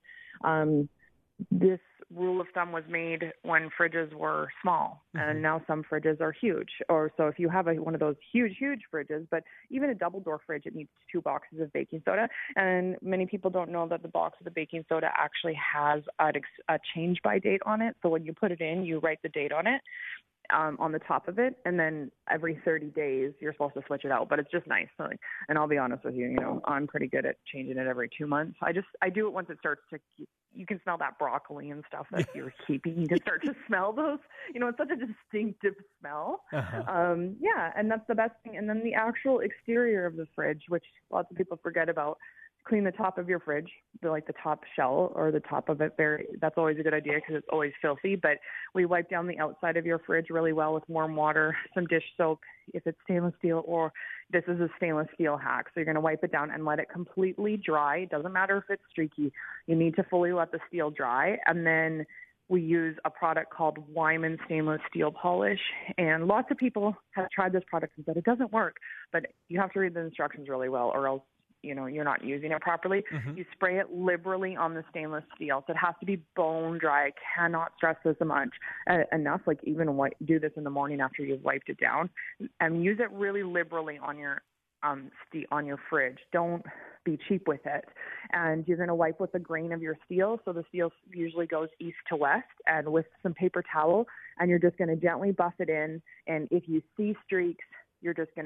this rule of thumb was made when fridges were small, and now some fridges are huge. Or so if you have one of those huge fridges, but even a double door fridge, it needs 2 boxes of baking soda. And many people don't know that the box of the baking soda actually has a change by date on it. So when you put it in, you write the date on it. On the top of it, and then every 30 days you're supposed to switch it out. But it's just nice. And I'll be honest with you, I'm pretty good at changing it every 2 months. I do it once it starts to, you can smell that broccoli and stuff that you're keeping. You can start to smell those. It's such a distinctive smell. Uh-huh. And that's the best thing. And then the actual exterior of the fridge, which lots of people forget about. Clean the top of your fridge, the top shell or the top of it. That's always a good idea, because it's always filthy. But we wipe down the outside of your fridge really well with warm water, some dish soap, if it's stainless steel, or this is a stainless steel hack. So you're going to wipe it down and let it completely dry. It doesn't matter if it's streaky. You need to fully let the steel dry. And then we use a product called Wyman stainless steel polish. And lots of people have tried this product and said it doesn't work. But you have to read the instructions really well, or else you're not using it properly. Mm-hmm. You spray it liberally on the stainless steel. So it has to be bone dry. I cannot stress this enough. Even do this in the morning after you've wiped it down, and use it really liberally on your fridge. Don't be cheap with it. And you're going to wipe with the grain of your steel. So the steel usually goes east to west, and with some paper towel, and you're just going to gently buff it in. And if you see streaks, you're just going to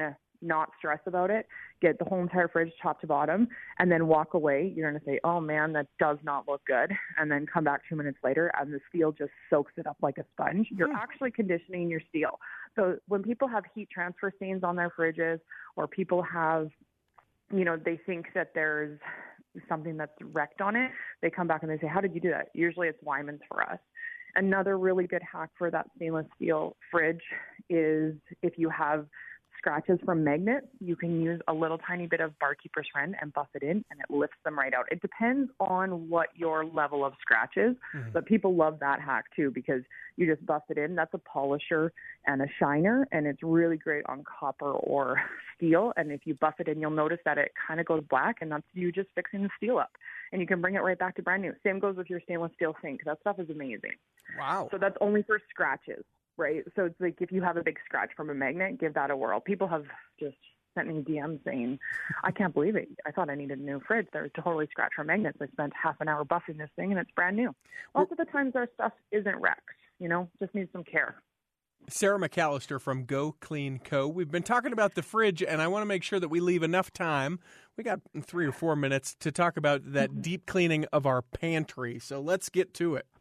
not stress about it, get the whole entire fridge top to bottom, and then walk away, you're going to say, oh man, that does not look good. And then come back 2 minutes later and the steel just soaks it up like a sponge. You're actually conditioning your steel. So when people have heat transfer stains on their fridges, or people have, they think that there's something that's wrecked on it, they come back and they say, how did you do that? Usually it's Wyman's for us. Another really good hack for that stainless steel fridge is if you have scratches from magnets, you can use a little tiny bit of Barkeeper's Friend and buff it in, and it lifts them right out. It depends on what your level of scratch is, but people love that hack too because you just buff it in. That's a polisher and a shiner, and it's really great on copper or steel. And if you buff it in, you'll notice that it kind of goes black, and that's you just fixing the steel up. And you can bring it right back to brand new. Same goes with your stainless steel sink. That stuff is amazing. Wow. So that's only for scratches. Right. So it's like if you have a big scratch from a magnet, give that a whirl. People have just sent me DMs saying, I can't believe it. I thought I needed a new fridge. They're totally scratched from magnets. I spent half an hour buffing this thing and it's brand new. Lots of the times our stuff isn't wrecked, just needs some care. Sarah McAllister from Go Clean Co. We've been talking about the fridge, and I want to make sure that we leave enough time. We got 3 or 4 minutes to talk about that deep cleaning of our pantry. So let's get to it.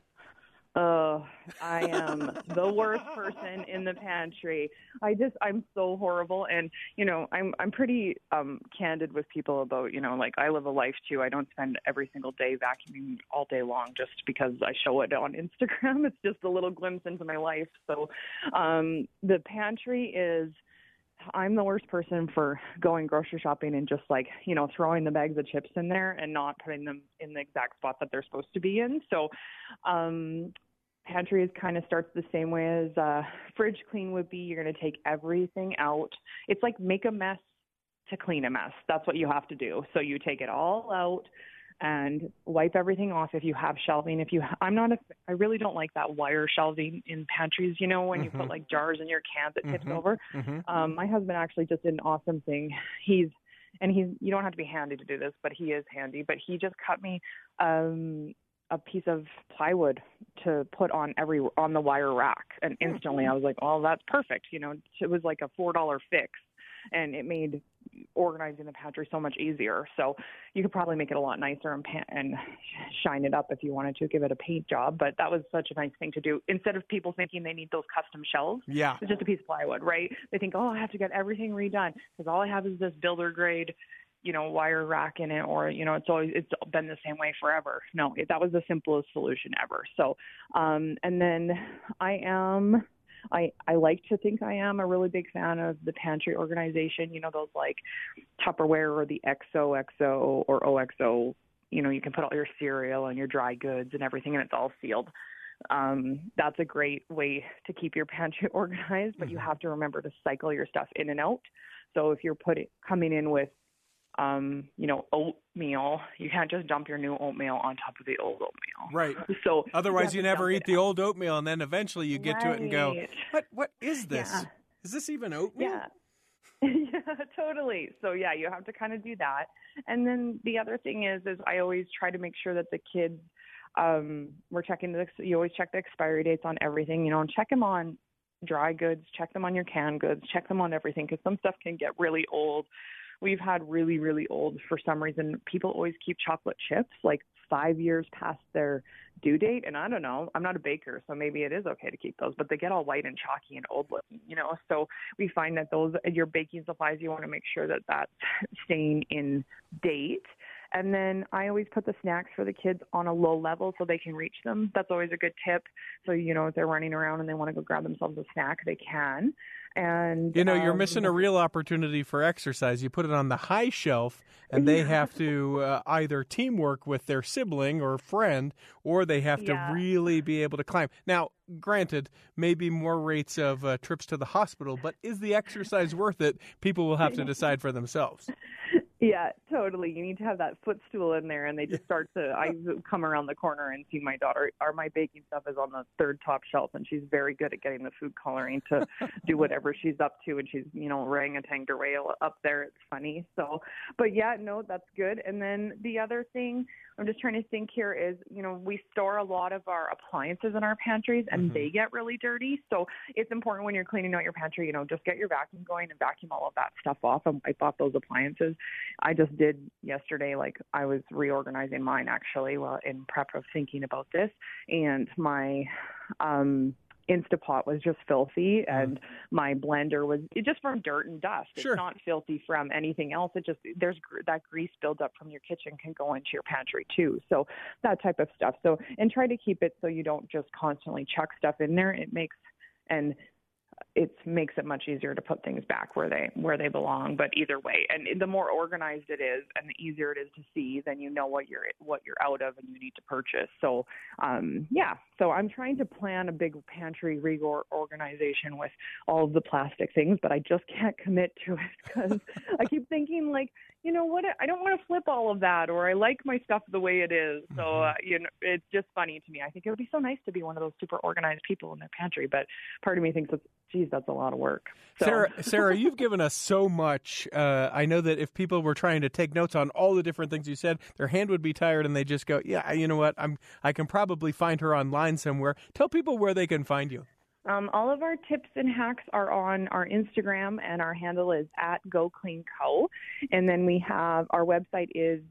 I am the worst person in the pantry. I'm so horrible. And, I'm pretty candid with people about, I live a life too. I don't spend every single day vacuuming all day long just because I show it on Instagram. It's just a little glimpse into my life. So the pantry I'm the worst person for going grocery shopping and just throwing the bags of chips in there and not putting them in the exact spot that they're supposed to be in. So, pantry kind of starts the same way as fridge clean would be. You're going to take everything out. It's like make a mess to clean a mess. That's what you have to do. So you take it all out and wipe everything off. If you have shelving, I really don't like that wire shelving in pantries, when you put jars in your cans, it tips over. My husband actually just did an awesome thing. You don't have to be handy to do this, but he is handy, but he just cut me, a piece of plywood to put on the wire rack. And instantly I was like, oh, that's perfect. It was like a $4 fix. And it made organizing the pantry so much easier. So you could probably make it a lot nicer and shine it up if you wanted to, give it a paint job. But that was such a nice thing to do. Instead of people thinking they need those custom shelves, it's just a piece of plywood, right? They think, oh, I have to get everything redone because all I have is this builder grade, wire rack in it, or, it's been the same way forever. No, that was the simplest solution ever. So, and then I like to think I am a really big fan of the pantry organization, those Tupperware or the XOXO or OXO, you can put all your cereal and your dry goods and everything and it's all sealed. That's a great way to keep your pantry organized, but you have to remember to cycle your stuff in and out. So if you're coming in with oatmeal, you can't just dump your new oatmeal on top of the old oatmeal. Right. So otherwise you never eat the old oatmeal, and then eventually you get to it and go, what is this? Yeah. Is this even oatmeal? Yeah. Yeah, totally. So yeah, you have to kind of do that. And then the other thing is I always try to make sure that the kids, we're checking you always check the expiry dates on everything, check them on dry goods, check them on your canned goods, check them on everything, because some stuff can get really old. We've had really, really old, for some reason, people always keep chocolate chips 5 years past their due date. And I don't know, I'm not a baker, so maybe it is okay to keep those, but they get all white and chalky and old looking, So we find that your baking supplies, you want to make sure that that's staying in date. And then I always put the snacks for the kids on a low level so they can reach them. That's always a good tip. So, if they're running around and they want to go grab themselves a snack, they can. And you're missing a real opportunity for exercise. You put it on the high shelf, and they have to either teamwork with their sibling or friend, or they have to really be able to climb. Now, granted, maybe more rates of trips to the hospital, but is the exercise worth it? People will have to decide for themselves. Yeah, totally. You need to have that footstool in there, and they just start to. I come around the corner and see my daughter. My baking stuff is on the third top shelf, and she's very good at getting the food coloring to do whatever she's up to, and she's orangutan rail up there. It's funny. So, but yeah, no, that's good. And then the other thing I'm just trying to think here is, we store a lot of our appliances in our pantries, and they get really dirty. So it's important when you're cleaning out your pantry, just get your vacuum going and vacuum all of that stuff off and wipe off those appliances. I just did yesterday, I was reorganizing mine actually in prep of thinking about this, and my Instapot was just filthy, and my blender was just from dirt and dust. Sure. It's not filthy from anything else. It just, that grease buildup from your kitchen can go into your pantry too. So that type of stuff. So, and try to keep it so you don't just constantly chuck stuff in there. It makes it much easier to put things back where they belong. But either way, and the more organized it is and the easier it is to see, then you know what you're out of and you need to purchase. So so I'm trying to plan a big pantry reorganization with all of the plastic things, but I just can't commit to it because I keep thinking what, I don't want to flip all of that, or I like my stuff the way it is. So it's just funny to me. I think it would be so nice to be one of those super organized people in their pantry, but part of me thinks that's a lot of work. So. Sarah, you've given us so much. I know that if people were trying to take notes on all the different things you said, their hand would be tired and they just go, yeah, you know what? I can probably find her online somewhere. Tell people where they can find you. All of our tips and hacks are on our Instagram, and our handle is @GoCleanCo. And then we have our website is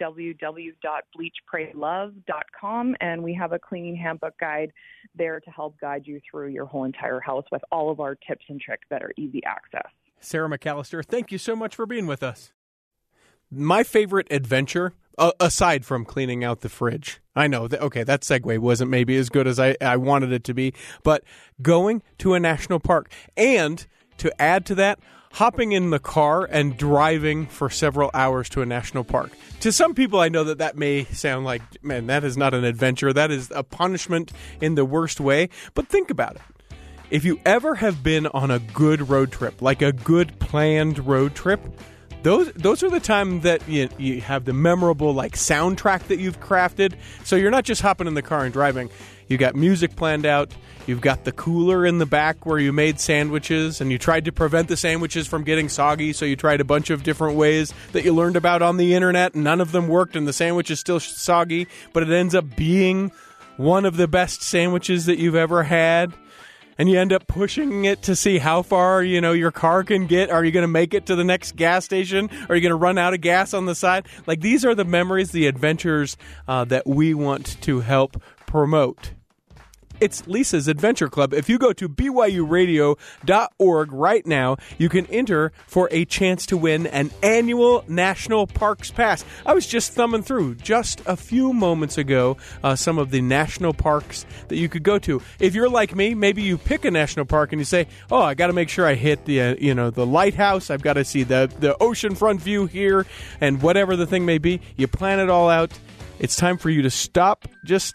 www.bleachpraylove.com, and we have a cleaning handbook guide there to help guide you through your whole entire house with all of our tips and tricks that are easy access. Sarah McAllister, thank you so much for being with us. My favorite adventure, aside from cleaning out the fridge, I know that, that segue wasn't maybe as good as I wanted it to be, but going to a national park, and to add to that, hopping in the car and driving for several hours to a national park. To some people, I know that may sound like, man, that is not an adventure. That is a punishment in the worst way. But think about it. If you ever have been on a good road trip, like a good planned road trip, those are the time that you have the memorable soundtrack that you've crafted. So you're not just hopping in the car and driving. You got music planned out. You've got the cooler in the back where you made sandwiches, and you tried to prevent the sandwiches from getting soggy. So you tried a bunch of different ways that you learned about on the internet, and none of them worked, and the sandwich is still soggy. But it ends up being one of the best sandwiches that you've ever had. And you end up pushing it to see how far, your car can get. Are you going to make it to the next gas station? Are you going to run out of gas on the side? These are the memories, the adventures that we want to help promote. It's Lisa's Adventure Club. If you go to BYURadio.org right now, you can enter for a chance to win an annual National Parks Pass. I was just thumbing through just a few moments ago some of the national parks that you could go to. If you're like me, maybe you pick a national park and you say, oh, I got to make sure I hit the the lighthouse. I've got to see the oceanfront view here, and whatever the thing may be. You plan it all out. It's time for you to stop just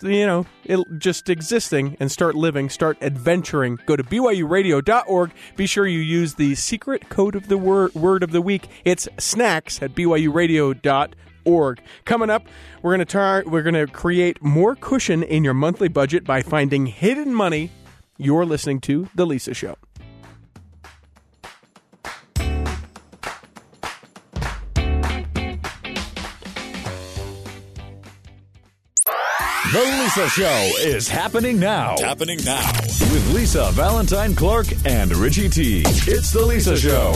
existing and start living, start adventuring. Go to BYURadio.org. Be sure you use the secret code of the word of the week. It's snacks at BYURadio.org. Coming up, we're going to create more cushion in your monthly budget by finding hidden money. You're listening to The Lisa Show. The Lisa Show is happening now. With Lisa Valentine Clark and Richie T. It's The Lisa Show.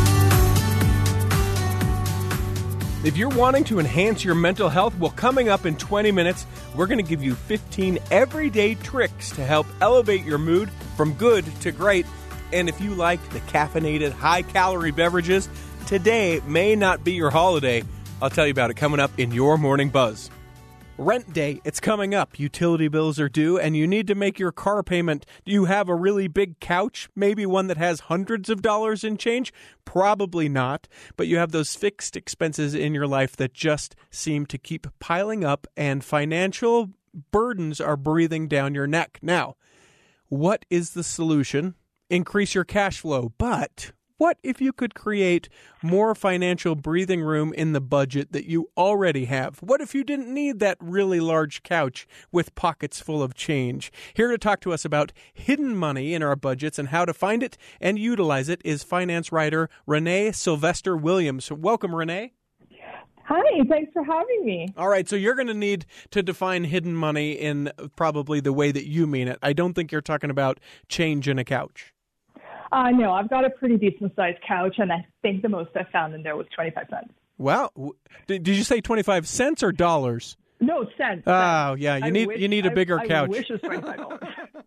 If you're wanting to enhance your mental health, well, coming up in 20 minutes, we're going to give you 15 everyday tricks to help elevate your mood from good to great. And if you like the caffeinated, high-calorie beverages, today may not be your holiday. I'll tell you about it coming up in your Morning Buzz. Rent day, it's coming up. Utility bills are due, and you need to make your car payment. Do you have a really big couch? Maybe one that has hundreds of dollars in change? Probably not. But you have those fixed expenses in your life that just seem to keep piling up, and financial burdens are breathing down your neck. Now, what is the solution? Increase your cash flow. But what if you could create more financial breathing room in the budget that you already have? What if you didn't need that really large couch with pockets full of change? Here to talk to us about hidden money in our budgets and how to find it and utilize it is finance writer Renee Sylvester Williams. Welcome, Renee. Hi, thanks for having me. All right, so you're going to need to define hidden money in probably the way that you mean it. I don't think you're talking about change in a couch. No, I've got a pretty decent-sized couch, and I think the most I found in there was 25 cents. Wow. Did you say 25 cents or dollars? No, cents. Oh, yeah, you need a bigger couch. I wish it was $25.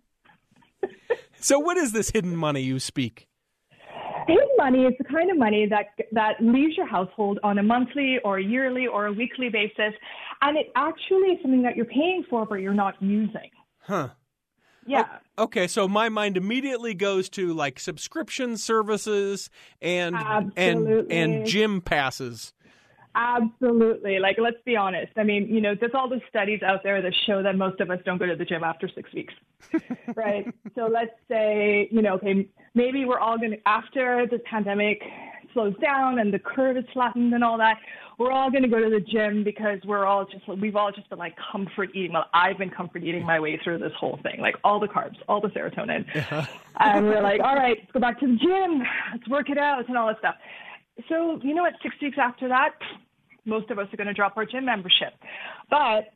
So what is this hidden money you speak? Hidden money is the kind of money that leaves your household on a monthly or a yearly or a weekly basis, and it actually is something that you're paying for but you're not using. Huh. Yeah. Okay, so my mind immediately goes to like subscription services and gym passes. Absolutely. Like, let's be honest. I mean, there's all the studies out there that show that most of us don't go to the gym after 6 weeks, right? So let's say, okay, maybe we're all going to, after this pandemic slows down and the curve is flattened and all that, we're all going to go to the gym because we've all just been like comfort eating. Well, I've been comfort eating my way through this whole thing, like all the carbs, all the serotonin. And we're like, all right, let's go back to the gym. Let's work it out and all that stuff. So, 6 weeks after that, most of us are going to drop our gym membership. But,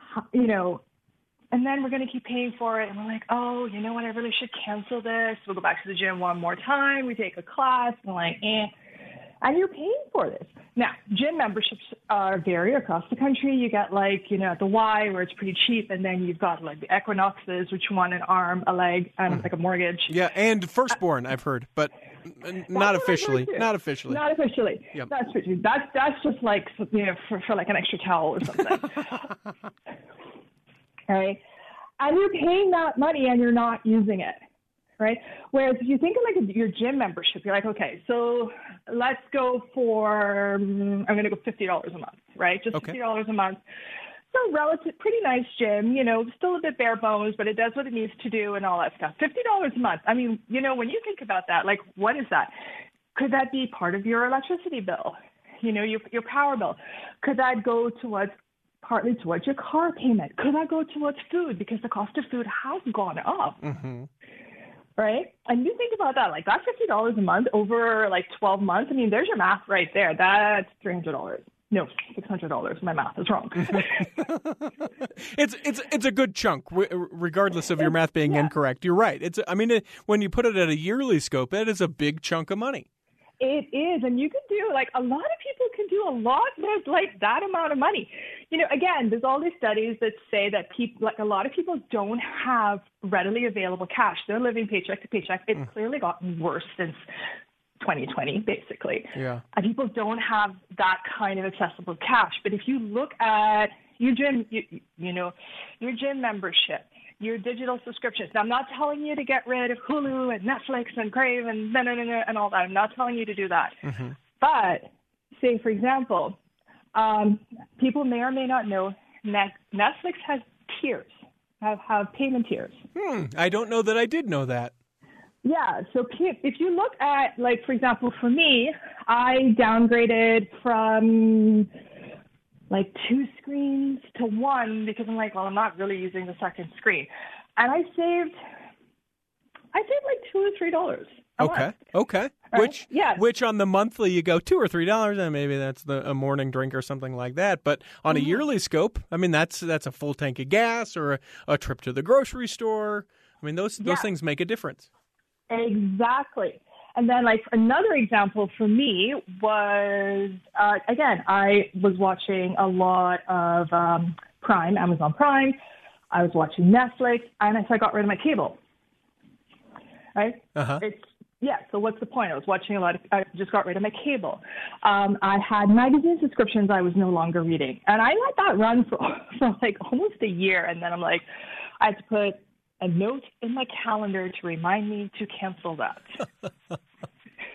and then we're going to keep paying for it. And we're like, oh, you know what? I really should cancel this. We'll go back to the gym one more time. We take a class. And we're like, And you're paying for this. Now, gym memberships vary across the country. You get at the Y where it's pretty cheap. And then you've got like the Equinoxes, which want an arm, a leg, and like a mortgage. Yeah, and Firstborn, I've heard, but not officially. Not officially. Not officially. Yep. That's just like for like an extra towel or something. Right? And you're paying that money and you're not using it. Right? Whereas if you think of like your gym membership, you're like, okay, so let's go for I'm going to go $50 a month, right? Just $50 a month. So pretty nice gym, still a bit bare bones, but it does what it needs to do and all that stuff. $50 a month. I mean, when you think about that, like, what is that? Could that be part of your electricity bill? Your power bill? Could that go partly towards your car payment? Could that go towards food? Because the cost of food has gone up. Mm-hmm. Right? And you think about that, like that's $50 a month over like 12 months. I mean, there's your math right there. That's $300. No, $600. My math is wrong. It's a good chunk, regardless of your math being incorrect. You're right. When you put it at a yearly scope, it is a big chunk of money. It is, and you can do a lot of people can do a lot with like that amount of money. Again, there's all these studies that say that a lot of people don't have readily available cash. They're living paycheck to paycheck. It's clearly gotten worse since 2020, basically. Yeah. And people don't have that kind of accessible cash. But if you look at your gym, your gym membership, your digital subscriptions. Now, I'm not telling you to get rid of Hulu and Netflix and Crave and all that. I'm not telling you to do that. Mm-hmm. But say, for example, people may or may not know Netflix has tiers, have payment tiers. I don't know that I did know that. Yeah, so if you look at, like, for example, for me, I downgraded from like 2 screens to 1 because I'm like, well, I'm not really using the second screen. And I saved like $2 or $3 a month. Okay. Right? Which on the monthly you go $2 or $3, and maybe that's a morning drink or something like that. But on a yearly scope, I mean, that's a full tank of gas or a trip to the grocery store. I mean, those things make a difference. Exactly. And then, like, another example for me was, again, I was watching a lot of Prime, Amazon Prime. I was watching Netflix, and so I got rid of my cable. Right? Uh-huh. So what's the point? I just got rid of my cable. I had magazine subscriptions I was no longer reading. And I let that run for like almost a year. And then I'm like, I had to put a note in my calendar to remind me to cancel that.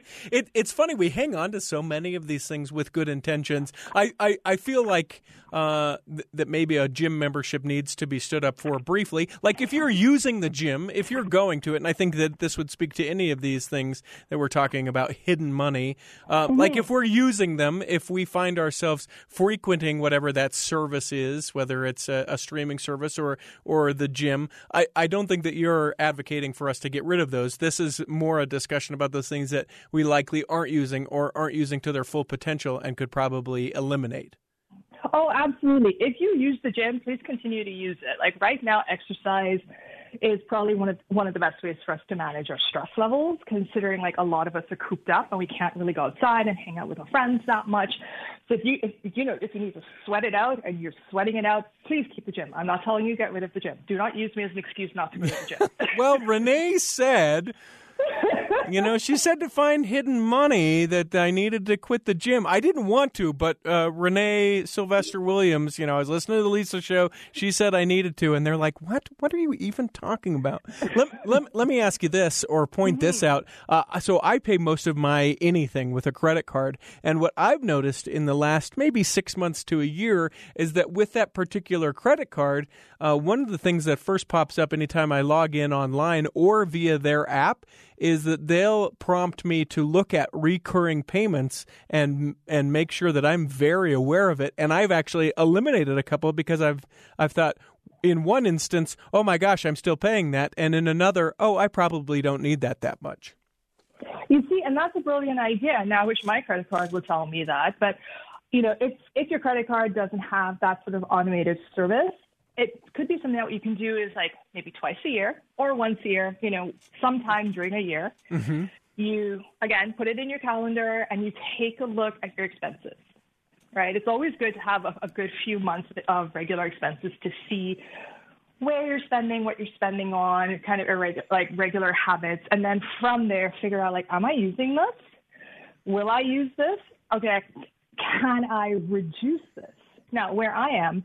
It's funny, we hang on to so many of these things with good intentions. I feel like that maybe a gym membership needs to be stood up for briefly. Like if you're using the gym, if you're going to it, and I think that this would speak to any of these things that we're talking about, hidden money, like if we're using them, if we find ourselves frequenting whatever that service is, whether it's a streaming service or the gym, I don't think that you're advocating for us to get rid of those. This is more a discussion about those things that we likely aren't using or aren't using to their full potential and could probably eliminate. Oh, absolutely. If you use the gym, please continue to use it. Like right now, exercise is probably one of the best ways for us to manage our stress levels, considering like a lot of us are cooped up and we can't really go outside and hang out with our friends that much. So if you need to sweat it out and you're sweating it out, please keep the gym. I'm not telling you to get rid of the gym. Do not use me as an excuse not to go to the gym. Well, Renee said... she said to find hidden money that I needed to quit the gym. I didn't want to, but Renee Sylvester Williams, I was listening to the Lisa show. She said I needed to, and they're like, "What? What are you even talking about?" Let me ask you this, or point this out. So I pay most of my anything with a credit card, and what I've noticed in the last maybe 6 months to a year is that with that particular credit card, one of the things that first pops up anytime I log in online or via their app is that they'll prompt me to look at recurring payments and make sure that I'm very aware of it. And I've actually eliminated a couple because I've thought in one instance, oh my gosh, I'm still paying that. And in another, oh, I probably don't need that much. You see, and that's a brilliant idea. Now, I wish my credit card would tell me that. But, if your credit card doesn't have that sort of automated service, it could be something that what you can do is like maybe twice a year or once a year, sometime during a year. Mm-hmm. You, again, put it in your calendar and you take a look at your expenses, right? It's always good to have a good few months of regular expenses to see where you're spending, what you're spending on, kind of regular habits. And then from there, figure out like, am I using this? Will I use this? Okay, can I reduce this? Now, where I am,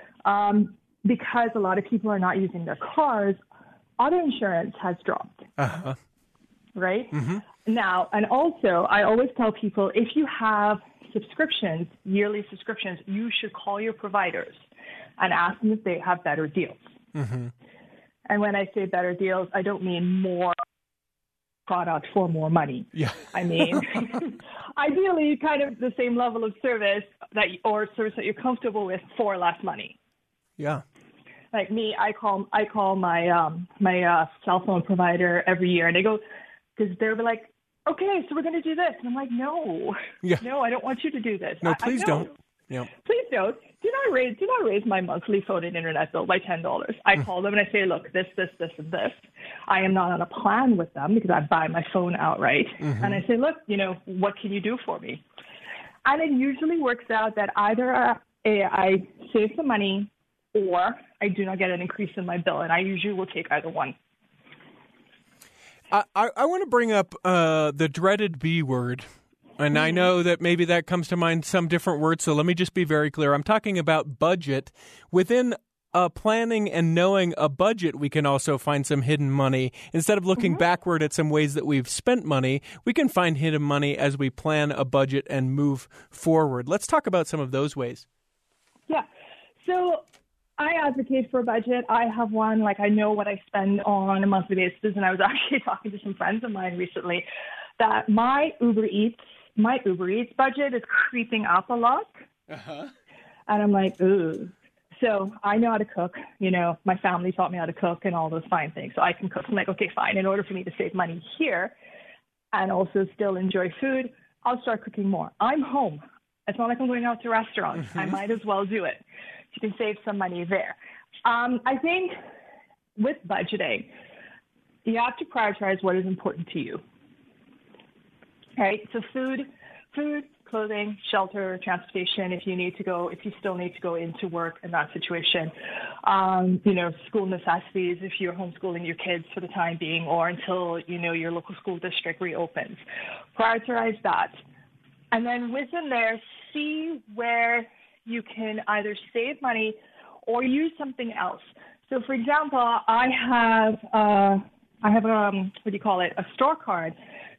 because a lot of people are not using their cars, auto insurance has dropped. Uh-huh. Right? Mm-hmm. Now, and also, I always tell people, if you have subscriptions, yearly subscriptions, you should call your providers and ask them if they have better deals. Mm-hmm. And when I say better deals, I don't mean more product for more money. Yeah. I mean, ideally, kind of the same level of service or service that you're comfortable with for less money. Yeah. Like me, I call my cell phone provider every year, and they go, because they're like, okay, so we're going to do this, and I'm like, no, I don't want you to do this. No, please don't. Yeah. Please don't. Do not raise my monthly phone and internet bill by $10. I call them and I say, look, this, and this. I am not on a plan with them because I buy my phone outright, and I say, look, what can you do for me? And it usually works out that either I save some money, or I do not get an increase in my bill, and I usually will take either one. I want to bring up the dreaded B word, and I know that maybe that comes to mind some different words, so let me just be very clear. I'm talking about budget. Within planning and knowing a budget, we can also find some hidden money. Instead of looking backward at some ways that we've spent money, we can find hidden money as we plan a budget and move forward. Let's talk about some of those ways. Yeah. So I advocate for a budget. I have one, like I know what I spend on a monthly basis, and I was actually talking to some friends of mine recently that my Uber Eats budget is creeping up a lot. Uh-huh. And I'm like, ooh. So I know how to cook. My family taught me how to cook and all those fine things. So I can cook. I'm like, okay, fine. In order for me to save money here and also still enjoy food, I'll start cooking more. I'm home. It's not like I'm going out to restaurants. Mm-hmm. I might as well do it. You can save some money there. I think with budgeting, you have to prioritize what is important to you. Right? So food, clothing, shelter, transportation, if you still need to go into work in that situation, school necessities, if you're homeschooling your kids for the time being or until, your local school district reopens. Prioritize that. And then within there, see where you can either save money or use something else. So, for example, I have a store card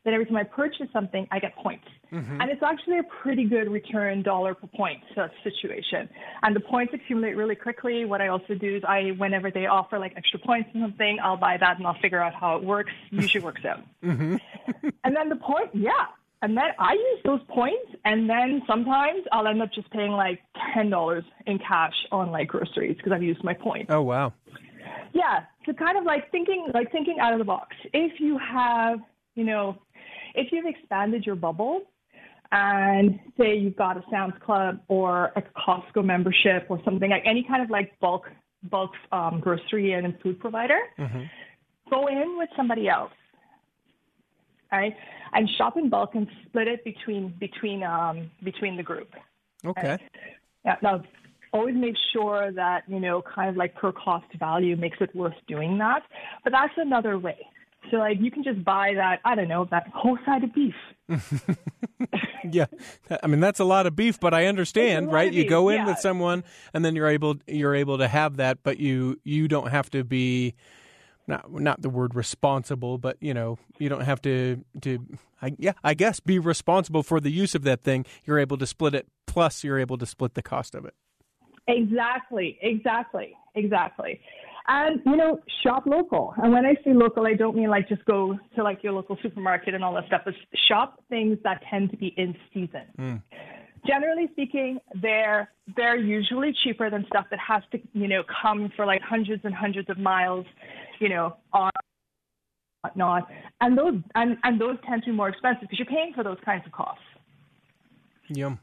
then every time I purchase something, I get points. And it's actually a pretty good return dollar per point situation. And the points accumulate really quickly. What I also do is whenever they offer like extra points or something, I'll buy that and I'll figure out how it works. Usually works out. And then the point, and then I use those points, and then sometimes I'll end up just paying like $10 in cash on like groceries because I've used my points. Oh, wow. Yeah, so kind of like thinking out of the box. If you have, if you've expanded your bubble and say you've got a Sam's Club or a Costco membership or something, like any kind of like bulk grocery and food provider, go in with somebody else. Right, and shop in bulk and split it between the group. Okay. Right? Yeah. Now, always make sure that kind of like per cost value makes it worth doing that. But that's another way. So like you can just buy that whole side of beef. Yeah, I mean that's a lot of beef, but I understand, right? You go in with someone, and then you're able to have that, but you don't have to be. Not the word responsible, but you don't have to I guess be responsible for the use of that thing. You're able to split it, plus you're able to split the cost of it. Exactly. And shop local. And when I say local, I don't mean like just go to like your local supermarket and all that stuff. But shop things that tend to be in season. Generally speaking, they're usually cheaper than stuff that has to come for like hundreds and hundreds of miles. On whatnot, and those tend to be more expensive because you're paying for those kinds of costs. Yum.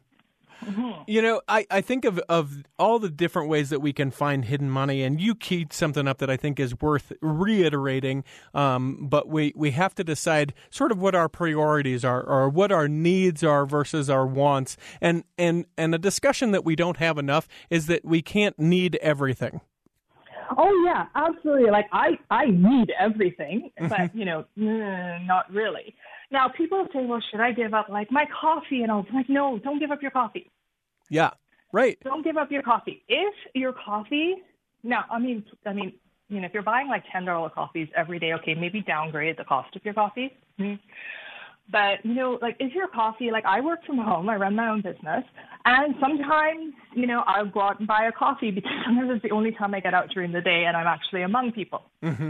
I think of all the different ways that we can find hidden money, and you keyed something up that I think is worth reiterating. But we have to decide sort of what our priorities are, or what our needs are versus our wants. And a discussion that we don't have enough is that we can't need everything. Oh, yeah, absolutely. Like, I need everything, but, not really. Now, people say, well, should I give up, like, my coffee? And I was like, no, don't give up your coffee. Yeah, right. Don't give up your coffee. If your coffee, now, I mean, if you're buying, like, $10 coffees every day, okay, maybe downgrade the cost of your coffee. But, like, if your coffee, like, I work from home, I run my own business, and sometimes, I'll go out and buy a coffee because sometimes it's the only time I get out during the day and I'm actually among people.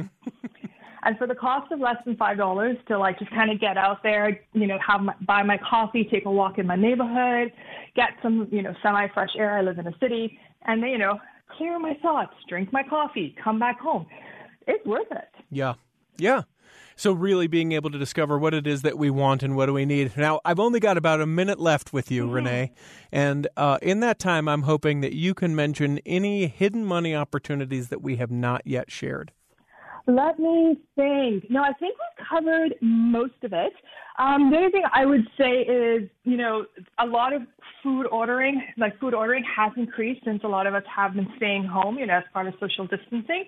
And for the cost of less than $5 to, like, just kind of get out there, buy my coffee, take a walk in my neighborhood, get some, semi-fresh air. I live in a city, and then, clear my thoughts, drink my coffee, come back home. It's worth it. Yeah. Yeah. So really being able to discover what it is that we want and what do we need. Now, I've only got about a minute left with you, Renee. And in that time, I'm hoping that you can mention any hidden money opportunities that we have not yet shared. Let me think. No, I think we've covered most of it. The only thing I would say is, a lot of food ordering has increased since a lot of us have been staying home, as part of social distancing.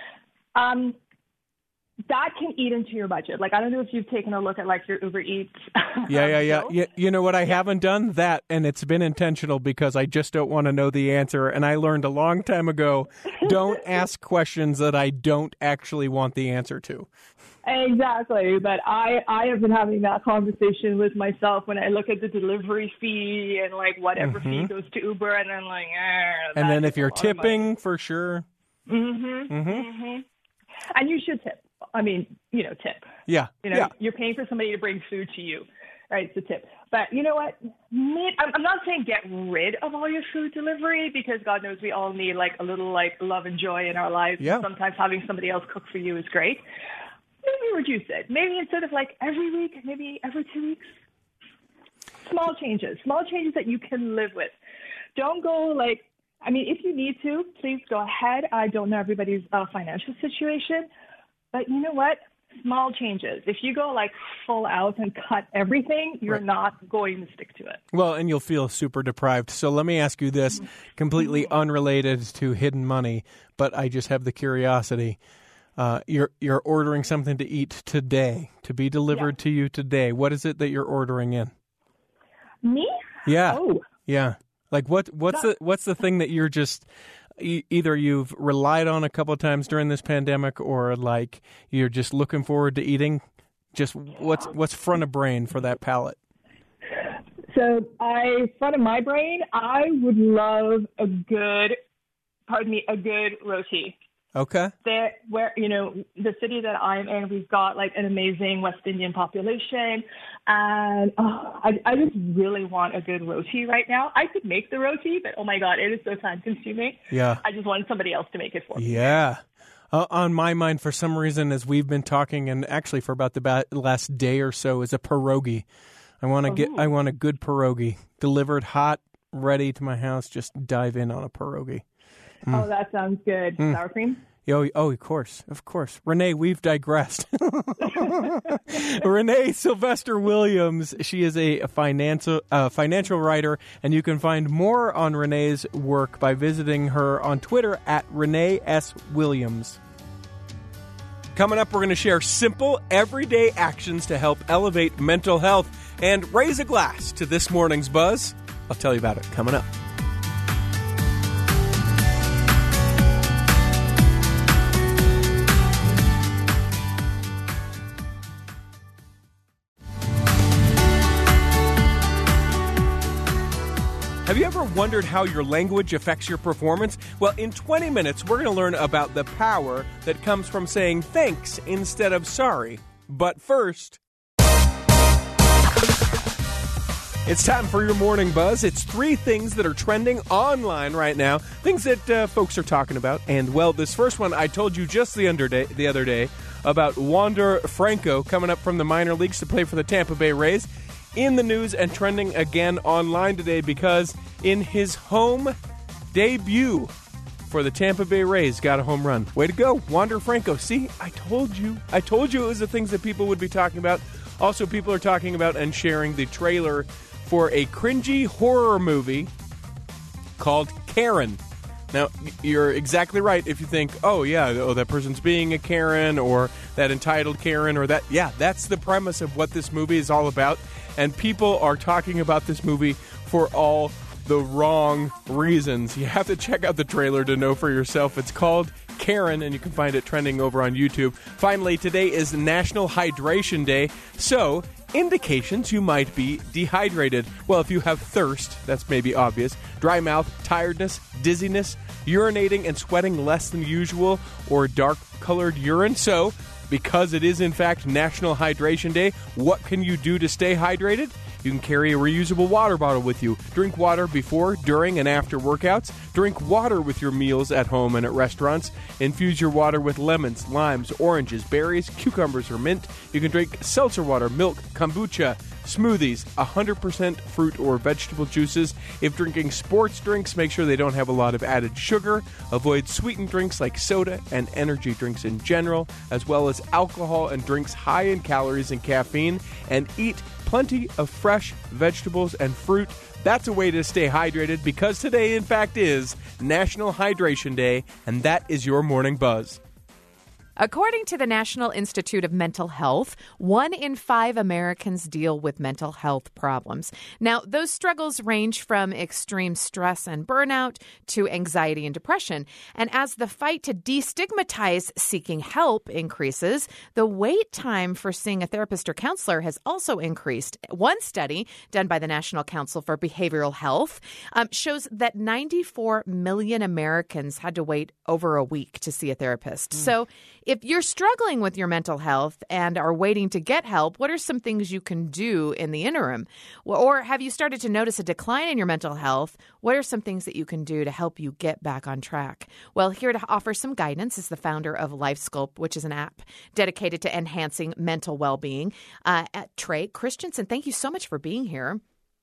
That can eat into your budget. Like, I don't know if you've taken a look at, like, your Uber Eats. Yeah. You know what I haven't done? That, and it's been intentional because I just don't want to know the answer. And I learned a long time ago, don't ask questions that I don't actually want the answer to. Exactly. But I have been having that conversation with myself when I look at the delivery fee and, like, whatever fee goes to Uber. And I'm like, and then if you're tipping, for sure. And you should tip. I mean, tip. Yeah. You're paying for somebody to bring food to you, right? It's a tip. But you know what? I'm not saying get rid of all your food delivery because God knows we all need like a little like love and joy in our lives. Yeah. Sometimes having somebody else cook for you is great. Maybe reduce it. Maybe instead of like every week, maybe every 2 weeks. Small changes that you can live with. Don't go like, if you need to, please go ahead. I don't know everybody's financial situation. But you know what? Small changes. If you go like full out and cut everything, you're not going to stick to it. Well, and you'll feel super deprived. So let me ask you this, completely unrelated to hidden money, but I just have the curiosity. You're ordering something to eat today, to be delivered to you today. What is it that you're ordering in? Me? Yeah. Oh. Yeah. Like what's the thing that you're just either you've relied on a couple of times during this pandemic or like you're just looking forward to eating Just what's front of brain for that palate? So front of my brain, I would love a good roti. Okay. The city that I'm in, we've got like an amazing West Indian population, and I just really want a good roti right now. I could make the roti, but oh my God, it is so time consuming. Yeah. I just want somebody else to make it for me. Yeah. On my mind, for some reason, as we've been talking, and actually for about the last day or so, is a pierogi. I want a good pierogi delivered hot, ready to my house. Just dive in on a pierogi. Oh, that sounds good. Sour cream? Oh, of course. Renee, we've digressed. Renee Sylvester Williams, she is a financial writer, and you can find more on Renee's work by visiting her on Twitter at Renee S. Williams. Coming up, we're going to share simple, everyday actions to help elevate mental health and raise a glass to this morning's buzz. I'll tell you about it coming up. Have you ever wondered how your language affects your performance? Well, in 20 minutes, we're going to learn about the power that comes from saying thanks instead of sorry. But first, it's time for your morning buzz. It's 3 things that are trending online right now, things that folks are talking about. And, well, this first one, I told you just the other day about Wander Franco coming up from the minor leagues to play for the Tampa Bay Rays. In the news and trending again online today because in his home debut for the Tampa Bay Rays, got a home run. Way to go, Wander Franco. See, I told you it was the things that people would be talking about. Also, people are talking about and sharing the trailer for a cringy horror movie called Karen. Now, you're exactly right if you think, that person's being a Karen or that entitled Karen or that. Yeah, that's the premise of what this movie is all about. And people are talking about this movie for all the wrong reasons. You have to check out the trailer to know for yourself. It's called Karen, and you can find it trending over on YouTube. Finally, today is National Hydration Day, so indications you might be dehydrated. Well, if you have thirst, that's maybe obvious, dry mouth, tiredness, dizziness, urinating and sweating less than usual, or dark-colored urine. So, because it is, in fact, National Hydration Day, what can you do to stay hydrated? You can carry a reusable water bottle with you. Drink water before, during, and after workouts. Drink water with your meals at home and at restaurants. Infuse your water with lemons, limes, oranges, berries, cucumbers, or mint. You can drink seltzer water, milk, kombucha, smoothies, 100% fruit or vegetable juices. If drinking sports drinks, make sure they don't have a lot of added sugar. Avoid sweetened drinks like soda and energy drinks in general, as well as alcohol and drinks high in calories and caffeine. And eat plenty of fresh vegetables and fruit. That's a way to stay hydrated because today, in fact, is National Hydration Day, and that is your Morning Buzz. According to the National Institute of Mental Health, 1 in 5 Americans deal with mental health problems. Now, those struggles range from extreme stress and burnout to anxiety and depression. And as the fight to destigmatize seeking help increases, the wait time for seeing a therapist or counselor has also increased. One study done by the National Council for Behavioral Health shows that 94 million Americans had to wait over a week to see a therapist. So if you're struggling with your mental health and are waiting to get help, what are some things you can do in the interim? Or have you started to notice a decline in your mental health? What are some things that you can do to help you get back on track? Well, here to offer some guidance is the founder of LifeSculpt, which is an app dedicated to enhancing mental well-being. Trey Christensen, thank you so much for being here.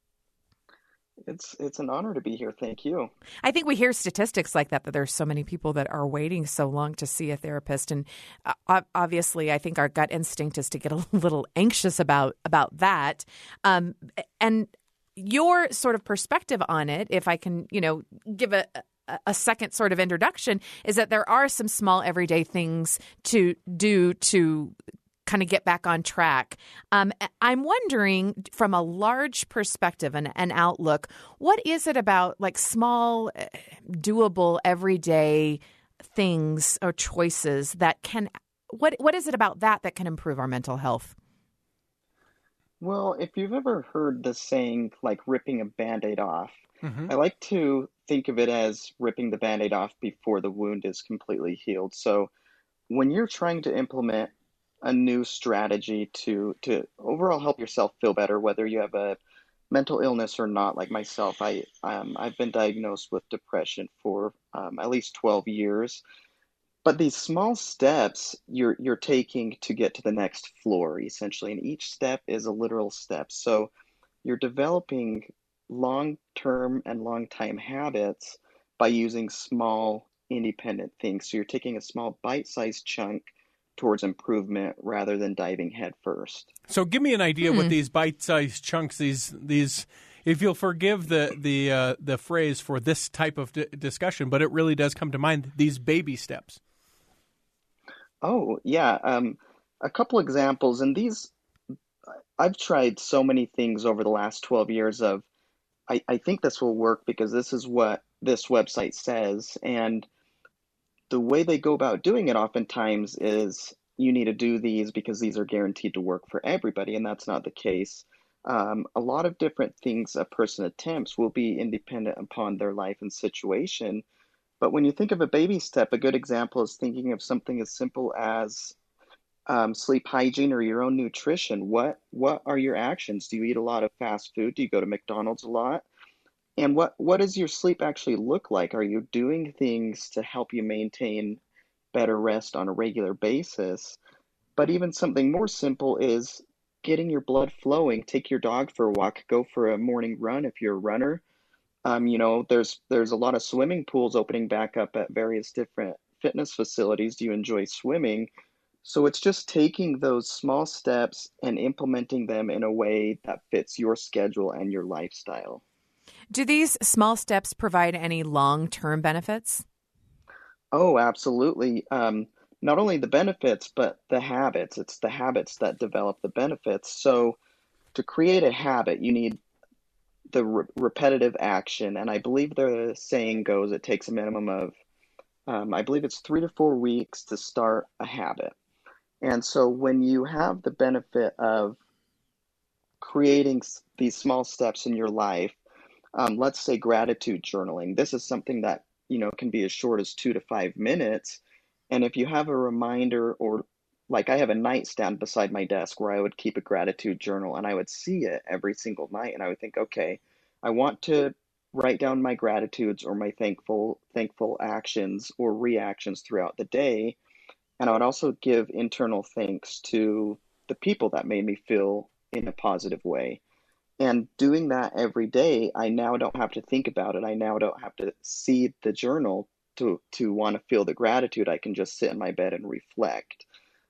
It's an honor to be here. Thank you. I think we hear statistics like that there's so many people that are waiting so long to see a therapist. And obviously, I think our gut instinct is to get a little anxious about that. And your sort of perspective on it, if I can, give a second sort of introduction, is that there are some small everyday things to do to kind of get back on track. I'm wondering, from a large perspective and an outlook, what is it about like small, doable, everyday things or choices that can, what is it about that can improve our mental health? Well, if you've ever heard the saying, like ripping a Band-Aid off, Mm-hmm. I like to think of it as ripping the Band-Aid off before the wound is completely healed. So when you're trying to implement a new strategy to overall help yourself feel better, whether you have a mental illness or not, like myself, I've been diagnosed with depression for at least 12 years. But these small steps you're taking to get to the next floor, essentially, and each step is a literal step. So you're developing long-term and long-time habits by using small, independent things. So you're taking a small, bite-sized chunk towards improvement rather than diving headfirst. So give me an idea what these bite-sized chunks, these. If you'll forgive the phrase for this type of discussion, but it really does come to mind, these baby steps. Oh, yeah. A couple examples, and these, I've tried so many things over the last 12 years of, I think this will work because this is what this website says. And the way they go about doing it oftentimes is you need to do these because these are guaranteed to work for everybody, and that's not the case. A lot of different things a person attempts will be independent upon their life and situation. But when you think of a baby step, a good example is thinking of something as simple as sleep hygiene or your own nutrition. What are your actions? Do you eat a lot of fast food? Do you go to McDonald's a lot? And what does your sleep actually look like? Are you doing things to help you maintain better rest on a regular basis? But even something more simple is getting your blood flowing. Take your dog for a walk. Go for a morning run if you're a runner. There's a lot of swimming pools opening back up at various different fitness facilities. Do you enjoy swimming? So it's just taking those small steps and implementing them in a way that fits your schedule and your lifestyle. Do these small steps provide any long-term benefits? Oh, absolutely. Not only the benefits, but the habits. It's the habits that develop the benefits. So to create a habit, you need the repetitive action. And I believe the saying goes, it takes a minimum of, I believe it's 3 to 4 weeks to start a habit. And so when you have the benefit of creating these small steps in your life, let's say gratitude journaling, this is something that, can be as short as 2 to 5 minutes. And if you have a reminder, or like I have a nightstand beside my desk where I would keep a gratitude journal and I would see it every single night. And I would think, okay, I want to write down my gratitudes or my thankful actions or reactions throughout the day. And I would also give internal thanks to the people that made me feel in a positive way. And doing that every day, I now don't have to think about it. I now don't have to see the journal to want to feel the gratitude. I can just sit in my bed and reflect.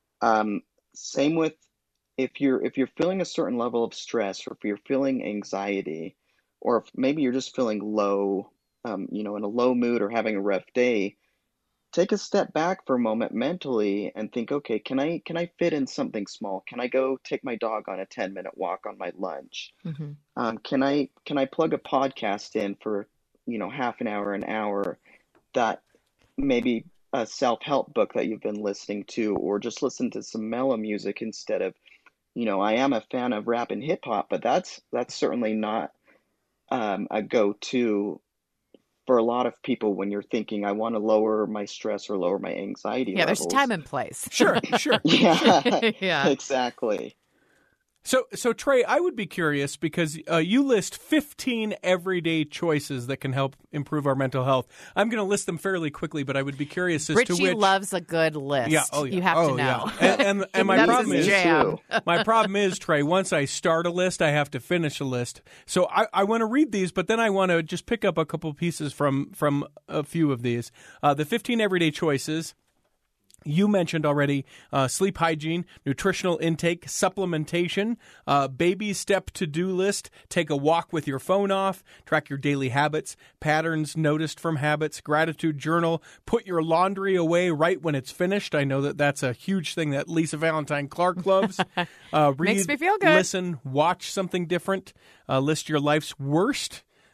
Same with if you're feeling a certain level of stress, or if you're feeling anxiety, or if maybe you're just feeling low, in a low mood or having a rough day, take a step back for a moment mentally and think, okay, can I fit in something small? Can I go take my dog on a 10-minute walk on my lunch? Mm-hmm. Can I plug a podcast in for, half an hour that maybe a self-help book that you've been listening to, or just listen to some mellow music instead of, I am a fan of rap and hip hop, but that's certainly not a go-to for a lot of people when you're thinking, I want to lower my stress or lower my anxiety levels. There's time and place. Sure. Yeah, Yeah. Exactly. So Trey, I would be curious because you list 15 everyday choices that can help improve our mental health. I'm going to list them fairly quickly, but I would be curious as to which. Richie loves a good list. Yeah, You have to know. Yeah. And my That's problem his is, jam. my problem is, Trey, once I start a list, I have to finish a list. So I want to read these, but then I want to just pick up a couple pieces from a few of these. The 15 everyday choices. You mentioned already sleep hygiene, nutritional intake, supplementation, baby step to-do list, take a walk with your phone off, track your daily habits, patterns noticed from habits, gratitude journal, put your laundry away right when it's finished. I know that's a huge thing that Lisa Valentine Clark loves. Read, Makes me feel good. Listen, watch something different, list your life's worst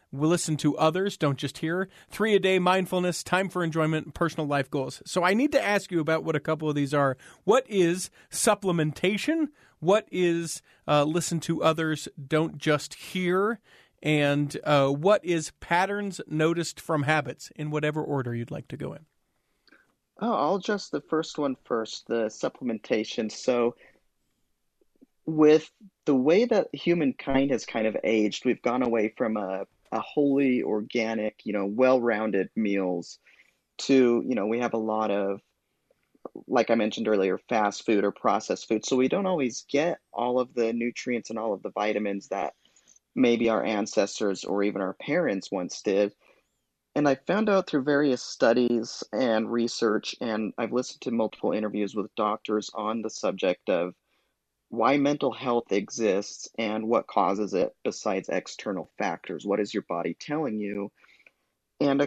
We listen to others, don't just hear. 3 a day, mindfulness, time for enjoyment, personal life goals. So I need to ask you about what a couple of these are. What is supplementation? What is listen to others, don't just hear? And what is patterns noticed from habits, in whatever order you'd like to go in? Oh, I'll address the first one first, the supplementation. So with the way that humankind has kind of aged, we've gone away from a wholly organic, well-rounded meals to, we have a lot of, like I mentioned earlier, fast food or processed food. So we don't always get all of the nutrients and all of the vitamins that maybe our ancestors or even our parents once did. And I found out through various studies and research, and I've listened to multiple interviews with doctors on the subject of why mental health exists and what causes it besides external factors. What is your body telling you? And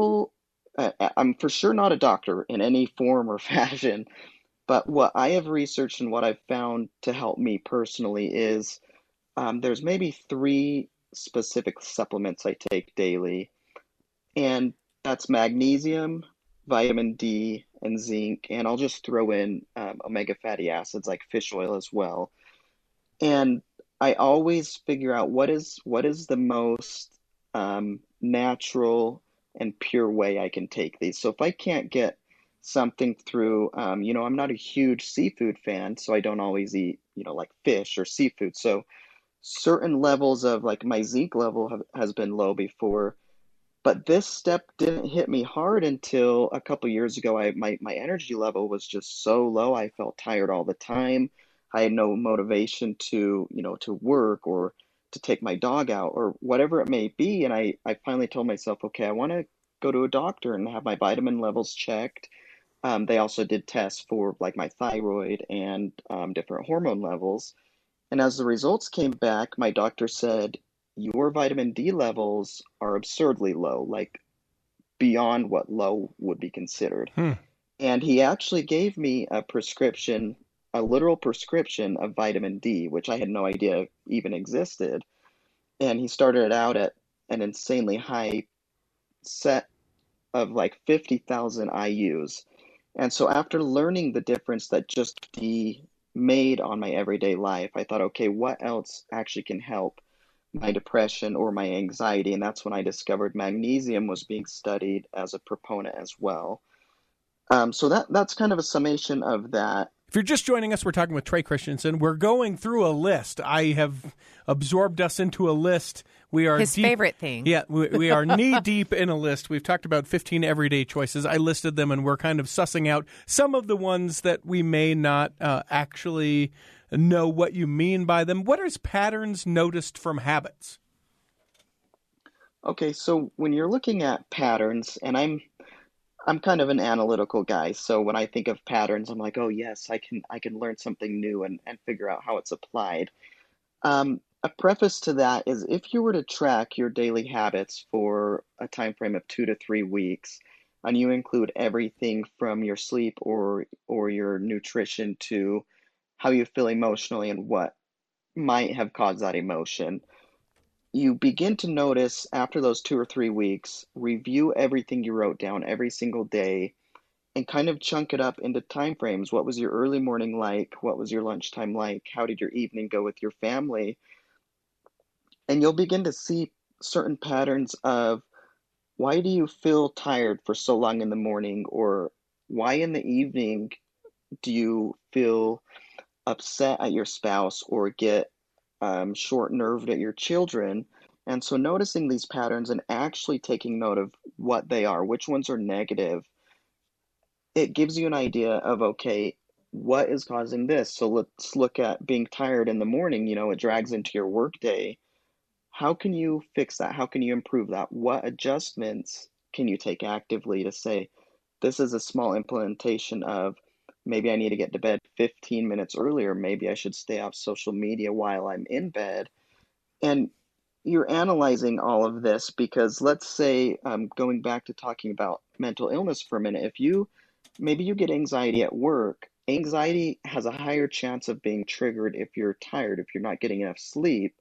I'm for sure not a doctor in any form or fashion, but what I have researched and what I've found to help me personally is there's maybe 3 specific supplements I take daily, and that's magnesium, vitamin D, and zinc, and I'll just throw in omega fatty acids like fish oil as well. And I always figure out what is the most natural and pure way I can take these. So if I can't get something through, I'm not a huge seafood fan, so I don't always eat, like fish or seafood. So certain levels of like my zinc level has been low before. But this step didn't hit me hard until a couple years ago. My energy level was just so low. I felt tired all the time. I had no motivation to work or to take my dog out or whatever it may be. And I finally told myself, okay, I want to go to a doctor and have my vitamin levels checked. They also did tests for like my thyroid and different hormone levels. And as the results came back, my doctor said, your vitamin D levels are absurdly low, like beyond what low would be considered. And he actually gave me a literal prescription of vitamin D, which I had no idea even existed. And he started it out at an insanely high set of like 50,000 IUs. And so after learning the difference that just D made on my everyday life, I thought, okay, what else actually can help my depression or my anxiety? And that's when I discovered magnesium was being studied as a proponent as well. So that's kind of a summation of that. If you're just joining us, we're talking with Trey Christensen. We're going through a list. I have absorbed us into a list. We are his favorite thing. Yeah, we are knee deep in a list. We've talked about 15 everyday choices. I listed them, and we're kind of sussing out some of the ones that we may not actually know what you mean by them. What is patterns noticed from habits? Okay, so when you're looking at patterns, and I'm kind of an analytical guy, so when I think of patterns, I'm like, oh yes, I can learn something new and figure out how it's applied. A preface to that is if you were to track your daily habits for a time frame of 2 to 3 weeks, and you include everything from your sleep or your nutrition to how you feel emotionally and what might have caused that emotion, you begin to notice after those 2 or 3 weeks, review everything you wrote down every single day and kind of chunk it up into time frames. What was your early morning like? What was your lunchtime like? How did your evening go with your family? And you'll begin to see certain patterns of why do you feel tired for so long in the morning, or why in the evening do you feel upset at your spouse or get short-nerved at your children. And so noticing these patterns and actually taking note of what they are, which ones are negative, it gives you an idea of, okay, what is causing this? So let's look at being tired in the morning. It drags into your workday. How can you fix that? How can you improve that? What adjustments can you take actively to say, this is a small implementation of maybe I need to get to bed 15 minutes earlier. Maybe I should stay off social media while I'm in bed. And you're analyzing all of this because let's say, going back to talking about mental illness for a minute, maybe you get anxiety at work. Anxiety has a higher chance of being triggered if you're tired, if you're not getting enough sleep.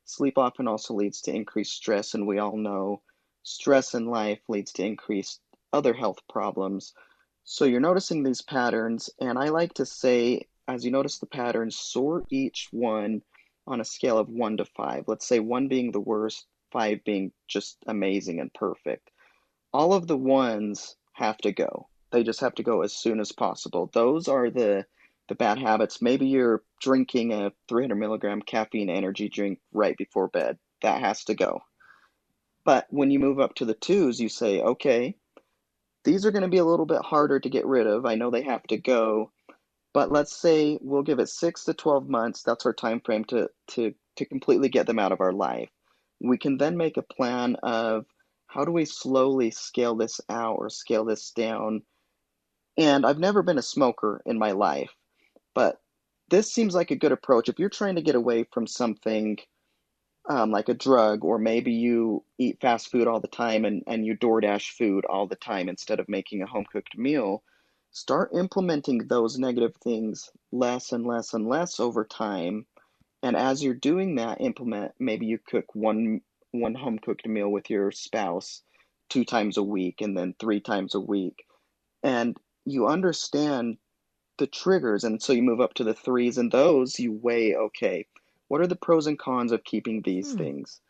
sleep often also leads to increased stress, and we all know stress in life leads to increased other health problems. So you're noticing these patterns, and I like to say, as you notice the patterns, sort each one on a scale of 1 to 5. Let's say 1 being the worst, 5 being just amazing and perfect. All of the ones have to go. They just have to go as soon as possible. Those are the bad habits. Maybe you're drinking a 300 milligram caffeine energy drink right before bed. That has to go. But when you move up to the 2s, you say, okay, these are going to be a little bit harder to get rid of. I know they have to go, but let's say we'll give it 6 to 12 months. That's our time frame to completely get them out of our life. We can then make a plan of how do we slowly scale this out or scale this down. And I've never been a smoker in my life, but this seems like a good approach. If you're trying to get away from something like a drug, or maybe you eat fast food all the time and you DoorDash food all the time instead of making a home-cooked meal, start implementing those negative things less and less and less over time. And as you're doing that, implement, maybe you cook one home-cooked meal with your spouse 2 times a week and then 3 times a week. And you understand the triggers, and so you move up to the 3s, and those you weigh, okay, what are the pros and cons of keeping these things?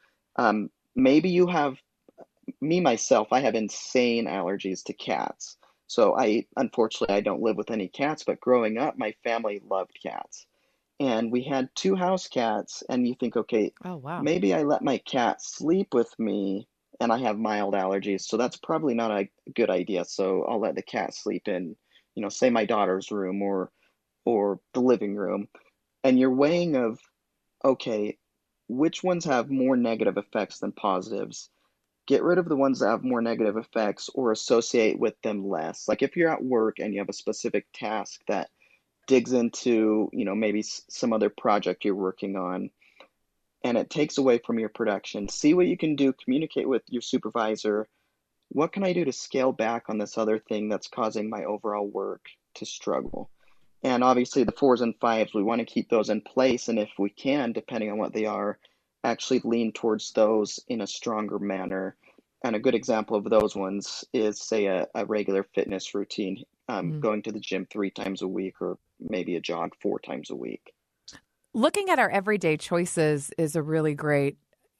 Maybe you have, myself, I have insane allergies to cats. So unfortunately, I don't live with any cats, but growing up, my family loved cats. And we had 2 house cats, and you think, okay, Oh, wow. maybe I let my cat sleep with me, and I have mild allergies, so that's probably not a good idea. So I'll let the cat sleep in, say my daughter's room or the living room. And you're weighing of, okay, which ones have more negative effects than positives? Get rid of the ones that have more negative effects or associate with them less. Like if you're at work and you have a specific task that digs into, maybe some other project you're working on, and it takes away from your production, see what you can do, communicate with your supervisor. What can I do to scale back on this other thing that's causing my overall work to struggle? And obviously the 4s and 5s, we want to keep those in place. And if we can, depending on what they are, actually lean towards those in a stronger manner. And a good example of those ones is, say, a regular fitness routine, going to the gym 3 times a week, or maybe a jog 4 times a week. Looking at our everyday choices is a really great,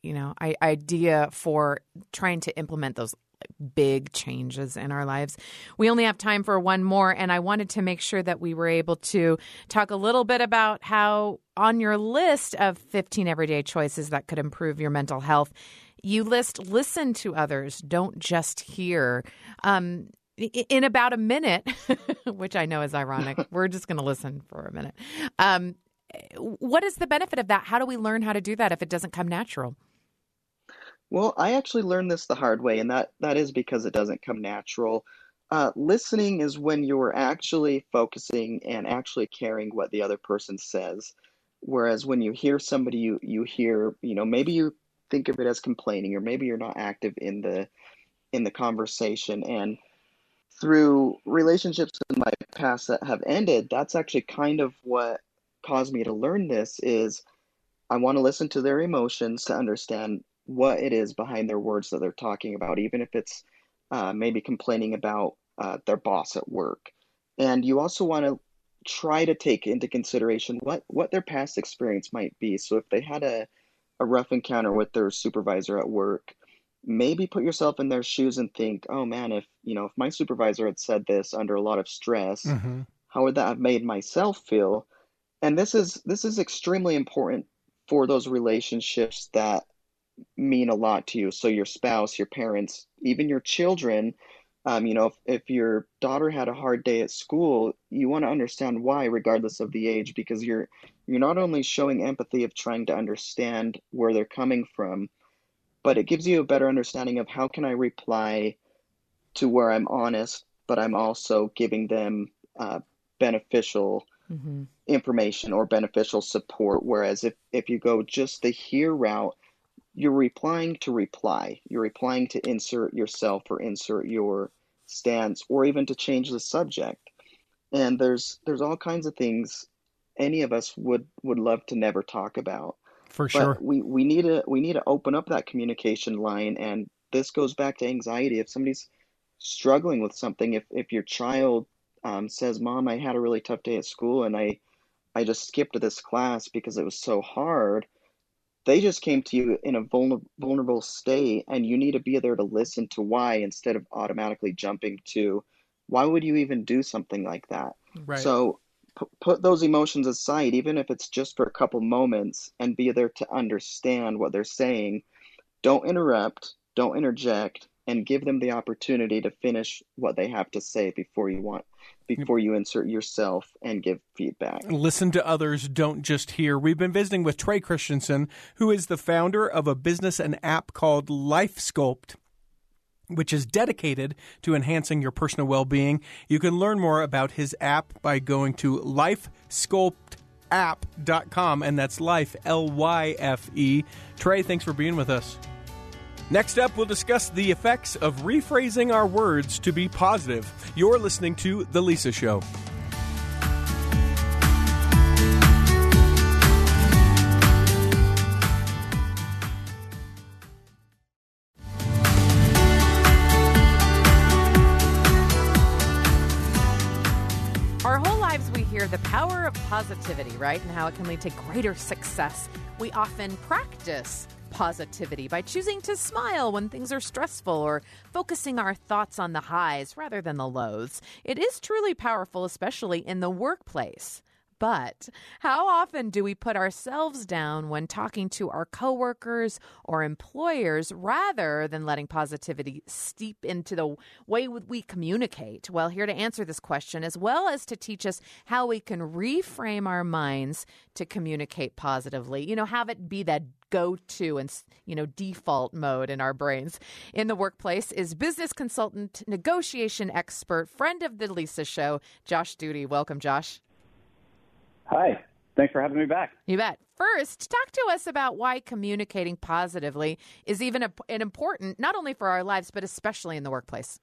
idea for trying to implement those big changes in our lives. We only have time for one more, and I wanted to make sure that we were able to talk a little bit about how on your list of 15 everyday choices that could improve your mental health, you listen to others, don't just hear. In about a minute, which I know is ironic, we're just going to listen for a minute. What is the benefit of that? How do we learn how to do that if it doesn't come natural? Well, I actually learned this the hard way, and that is because it doesn't come natural. Listening is when you're actually focusing and actually caring what the other person says. Whereas when you hear somebody, you hear, maybe you think of it as complaining, or maybe you're not active in the conversation. And through relationships in my past that have ended, that's actually kind of what caused me to learn this. Is I want to listen to their emotions to understand what it is behind their words that they're talking about, even if it's maybe complaining about their boss at work. And you also want to try to take into consideration what their past experience might be. So if they had a rough encounter with their supervisor at work, maybe put yourself in their shoes and think, oh man, if my supervisor had said this under a lot of stress, how would that have made myself feel? And this is extremely important for those relationships that mean a lot to you. So your spouse, your parents, even your children. If your daughter had a hard day at school, you want to understand why, regardless of the age, because you're not only showing empathy of trying to understand where they're coming from, but it gives you a better understanding of how can I reply to where I'm honest, but I'm also giving them beneficial information or beneficial support. Whereas if you go just the hear route, you're replying to reply. You're replying to insert yourself or insert your stance, or even to change the subject. And there's all kinds of things any of us would love to never talk about. For But sure. we need to open up that communication line, and this goes back to anxiety. If somebody's struggling with something, if your child says, "Mom, I had a really tough day at school, and I just skipped this class because it was so hard," they just came to you in a vulnerable state, and you need to be there to listen to why instead of automatically jumping to, why would you even do something like that? Right. So put those emotions aside, even if it's just for a couple moments, and be there to understand what they're saying. Don't interrupt, don't interject, and give them the opportunity to finish what they have to say before you insert yourself and give feedback. Listen to others, don't just hear. We've been visiting with Trey Christensen, who is the founder of a business and app called LifeSculpt, which is dedicated to enhancing your personal well-being. You can learn more about his app by going to lifesculptapp.com, and that's life, L-Y-F-E. Trey, thanks for being with us. Next up, we'll discuss the effects of rephrasing our words to be positive. You're listening to The Lisa Show. Our whole lives we hear the power of positivity, right? And how it can lead to greater success. We often practice positivity by choosing to smile when things are stressful or focusing our thoughts on the highs rather than the lows. It is truly powerful, especially in the workplace. But how often do we put ourselves down when talking to our coworkers or employers rather than letting positivity steep into the way we communicate? Well, here to answer this question, as well as to teach us how we can reframe our minds to communicate positively, have it be that go-to and, default mode in our brains in the workplace, is business consultant, negotiation expert, friend of the Lisa Show, Josh Duty. Welcome, Josh. Hi. Thanks for having me back. You bet. First, talk to us about why communicating positively is even an important, not only for our lives, but especially in the workplace.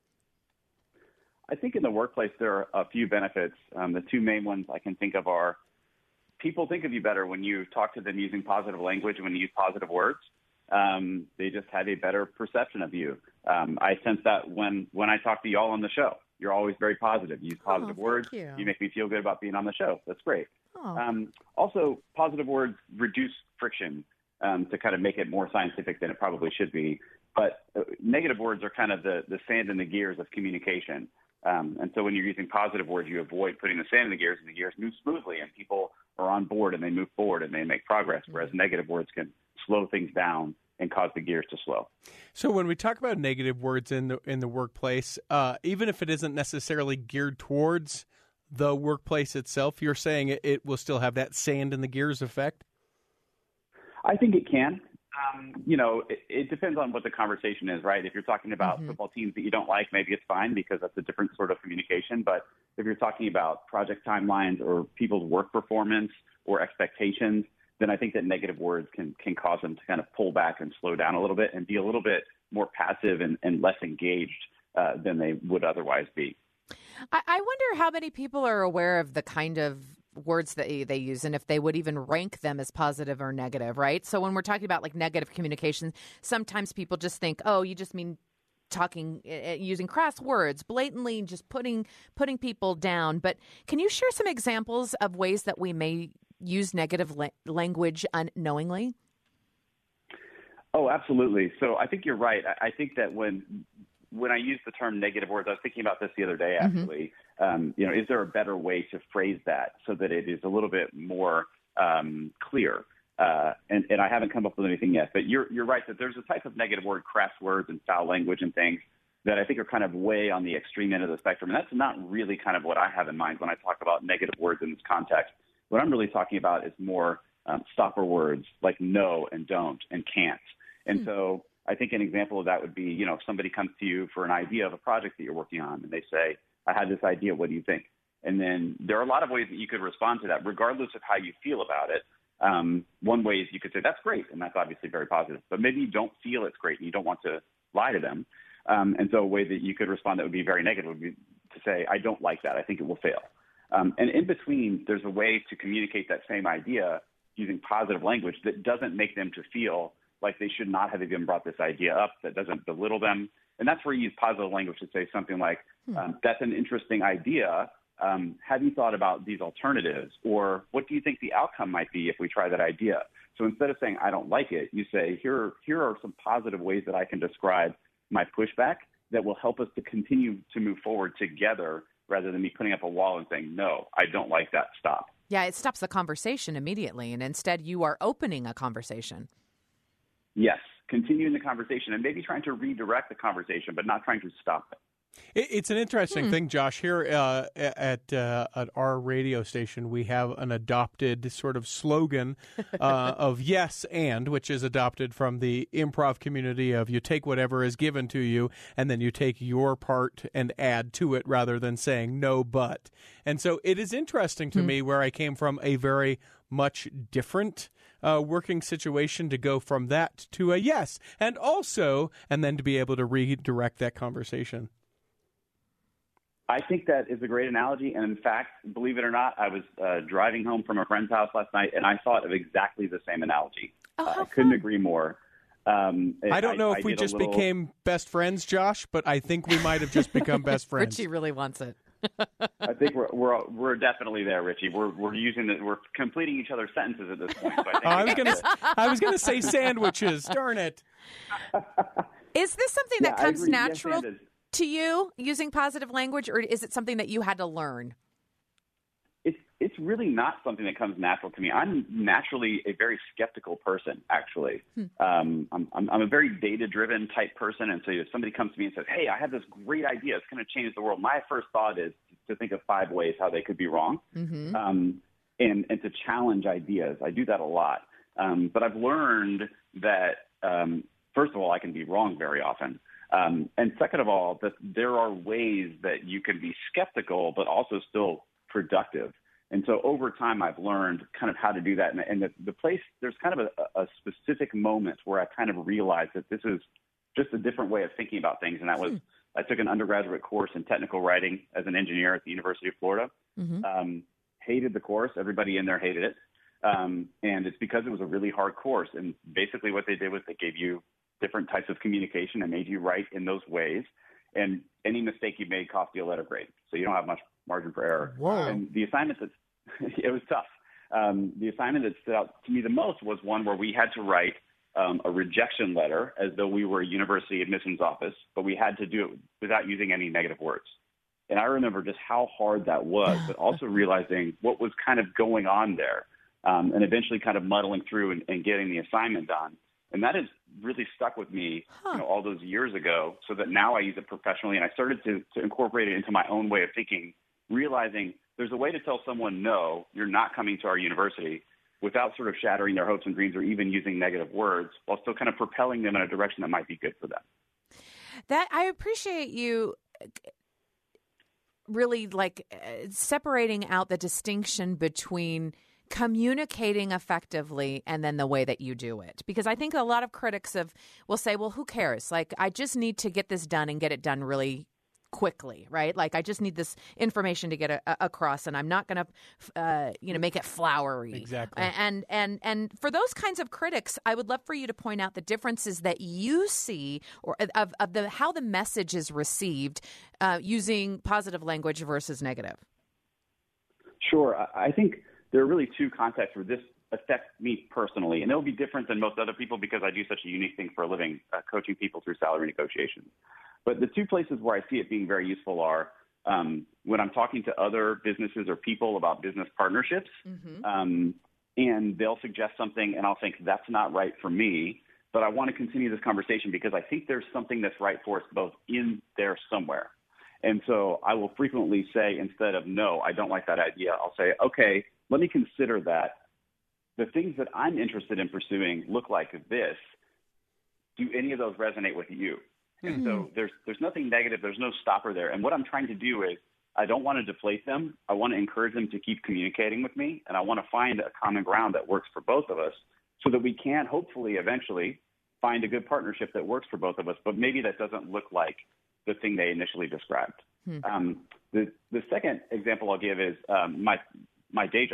I think in the workplace there are a few benefits. The two main ones I can think of are people think of you better when you talk to them using positive language, when you use positive words. They just have a better perception of you. I sense that when I talk to y'all on the show. You're always very positive. You use positive words. You make me feel good about being on the show. That's great. Oh. Also, positive words reduce friction to kind of make it more scientific than it probably should be. But negative words are kind of the sand in the gears of communication. And so when you're using positive words, you avoid putting the sand in the gears, and the gears move smoothly, and people are on board, and they move forward, and they make progress, whereas negative words can slow things down and cause the gears to slow. So when we talk about negative words in the workplace, even if it isn't necessarily geared towards the workplace itself, you're saying it will still have that sand in the gears effect? I think it can. It depends on what the conversation is, right? If you're talking about football teams that you don't like, maybe it's fine because that's a different sort of communication. But if you're talking about project timelines or people's work performance or expectations, then I think that negative words can cause them to kind of pull back and slow down a little bit and be a little bit more passive and less engaged than they would otherwise be. I wonder how many people are aware of the kind of words that they use and if they would even rank them as positive or negative, right? So when we're talking about like negative communication, sometimes people just think, oh, you just mean talking, using crass words, blatantly just putting people down. But can you share some examples of ways that we may use negative language unknowingly? Oh, absolutely. So I think you're right. I think that when I use the term negative words, I was thinking about this the other day, actually. Is there a better way to phrase that so that it is a little bit more clear? And I haven't come up with anything yet. But you're right that there's a type of negative word, crass words and foul language and things that I think are kind of way on the extreme end of the spectrum. And that's not really kind of what I have in mind when I talk about negative words in this context. What I'm really talking about is more stopper words like no and don't and can't. And so I think an example of that would be, if somebody comes to you for an idea of a project that you're working on and they say, I had this idea, what do you think? And then there are a lot of ways that you could respond to that, regardless of how you feel about it. One way is you could say, that's great, and that's obviously very positive. But maybe you don't feel it's great and you don't want to lie to them. And so a way that you could respond that would be very negative would be to say, I don't like that. I think it will fail. And in between, there's a way to communicate that same idea using positive language that doesn't make them to feel like they should not have even brought this idea up, that doesn't belittle them. And that's where you use positive language to say something like, that's an interesting idea. Have you thought about these alternatives? Or what do you think the outcome might be if we try that idea? So instead of saying, I don't like it, you say, here are some positive ways that I can describe my pushback that will help us to continue to move forward together rather than me putting up a wall and saying, no, I don't like that, stop. Yeah, it stops the conversation immediately, and instead you are opening a conversation. Yes, continuing the conversation and maybe trying to redirect the conversation, but not trying to stop it. It's an interesting thing, Josh. Here at our radio station, we have an adopted sort of slogan of yes and, which is adopted from the improv community of you take whatever is given to you and then you take your part and add to it rather than saying no but. And so it is interesting to me where I came from a very much different working situation to go from that to a yes and also, and then to be able to redirect that conversation. I think that is a great analogy. And in fact, believe it or not, I was driving home from a friend's house last night, and I thought of exactly the same analogy. I couldn't agree more. I don't know if we just became best friends, Josh, but I think we might have just become best friends. Richie really wants it. I think we're definitely there, Richie. We're completing each other's sentences at this point. So I was gonna say sandwiches. Darn it! Is this something that comes natural to you, using positive language, or is it something that you had to learn? It's really not something that comes natural to me. I'm naturally a very skeptical person, actually. I'm a very data-driven type person, and so if somebody comes to me and says, hey, I have this great idea, it's going to change the world, my first thought is to think of 5 ways how they could be wrong, and to challenge ideas. I do that a lot. But I've learned that, first of all, I can be wrong very often. And second of all, that there are ways that you can be skeptical, but also still productive. And so over time, I've learned kind of how to do that. And the place, there's kind of a specific moment where I kind of realized that this is just a different way of thinking about things. And that was, I took an undergraduate course in technical writing as an engineer at the University of Florida. Hated the course. Everybody in there hated it. And it's because it was a really hard course. And basically what they did was they gave you different types of communication and made you write in those ways. And any mistake you made cost you a letter grade. So you don't have much margin for error. Whoa. And the assignment it was tough. The assignment that stood out to me the most was one where we had to write a rejection letter as though we were a university admissions office, but we had to do it without using any negative words. And I remember just how hard that was, but also realizing what was kind of going on there, and eventually kind of muddling through and getting the assignment done. And that has really stuck with me all those years ago, so that now I use it professionally. And I started to incorporate it into my own way of thinking, realizing there's a way to tell someone, no, you're not coming to our university, without sort of shattering their hopes and dreams or even using negative words, while still kind of propelling them in a direction that might be good for them. That I appreciate you really separating out the distinction between communicating effectively and then the way that you do it. Because I think a lot of critics will say, well, who cares? Like, I just need to get this done and get it done really quickly, right? Like, I just need this information to get across, and I'm not going to, make it flowery. Exactly. And for those kinds of critics, I would love for you to point out the differences that you see, or of how the message is received using positive language versus negative. Sure. I think there are really 2 contexts where this affects me personally, and it'll be different than most other people because I do such a unique thing for a living, coaching people through salary negotiations. But the 2 places where I see it being very useful are when I'm talking to other businesses or people about business partnerships, and they'll suggest something, and I'll think, that's not right for me, but I want to continue this conversation because I think there's something that's right for us both in there somewhere. And so I will frequently say, instead of, no, I don't like that idea, I'll say, okay, let me consider that. The things that I'm interested in pursuing look like this. Do any of those resonate with you? And so there's nothing negative. There's no stopper there. And what I'm trying to do is I don't want to deflate them. I want to encourage them to keep communicating with me. And I want to find a common ground that works for both of us so that we can hopefully eventually find a good partnership that works for both of us. But maybe that doesn't look like the thing they initially described. The second example I'll give is my day job.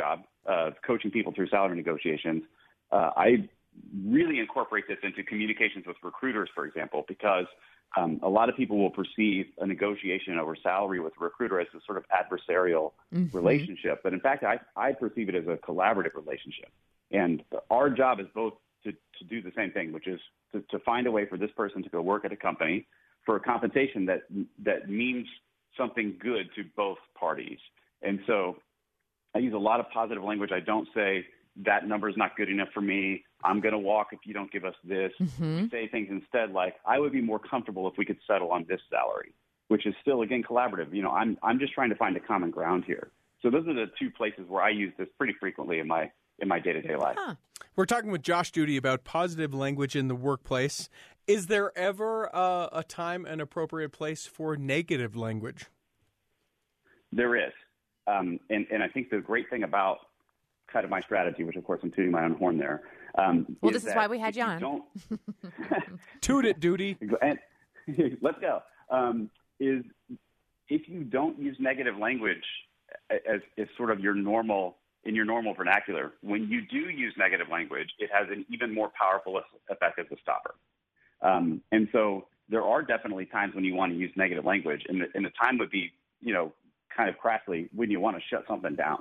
coaching people through salary negotiations, I really incorporate this into communications with recruiters, for example, because a lot of people will perceive a negotiation over salary with a recruiter as a sort of adversarial relationship. But in fact, I perceive it as a collaborative relationship. And our job is both to do the same thing, which is to find a way for this person to go work at a company for a compensation that means something good to both parties. And so I use a lot of positive language. I don't say that number is not good enough for me. I'm going to walk if you don't give us this. We say things instead like, I would be more comfortable if we could settle on this salary, which is still, again, collaborative. I'm just trying to find a common ground here. So those are the two places where I use this pretty frequently in my day-to-day life. We're talking with Josh Duty about positive language in the workplace. Is there ever a time and appropriate place for negative language? There is. And I think the great thing about kind of my strategy, which of course I'm tooting my own horn there. Well, this is why we had you on. Toot it, Duty. And, let's go. Is if you don't use negative language as sort of your normal vernacular, when you do use negative language, it has an even more powerful effect as a stopper. And so there are definitely times when you want to use negative language, and the time would be, kind of crassly when you want to shut something down.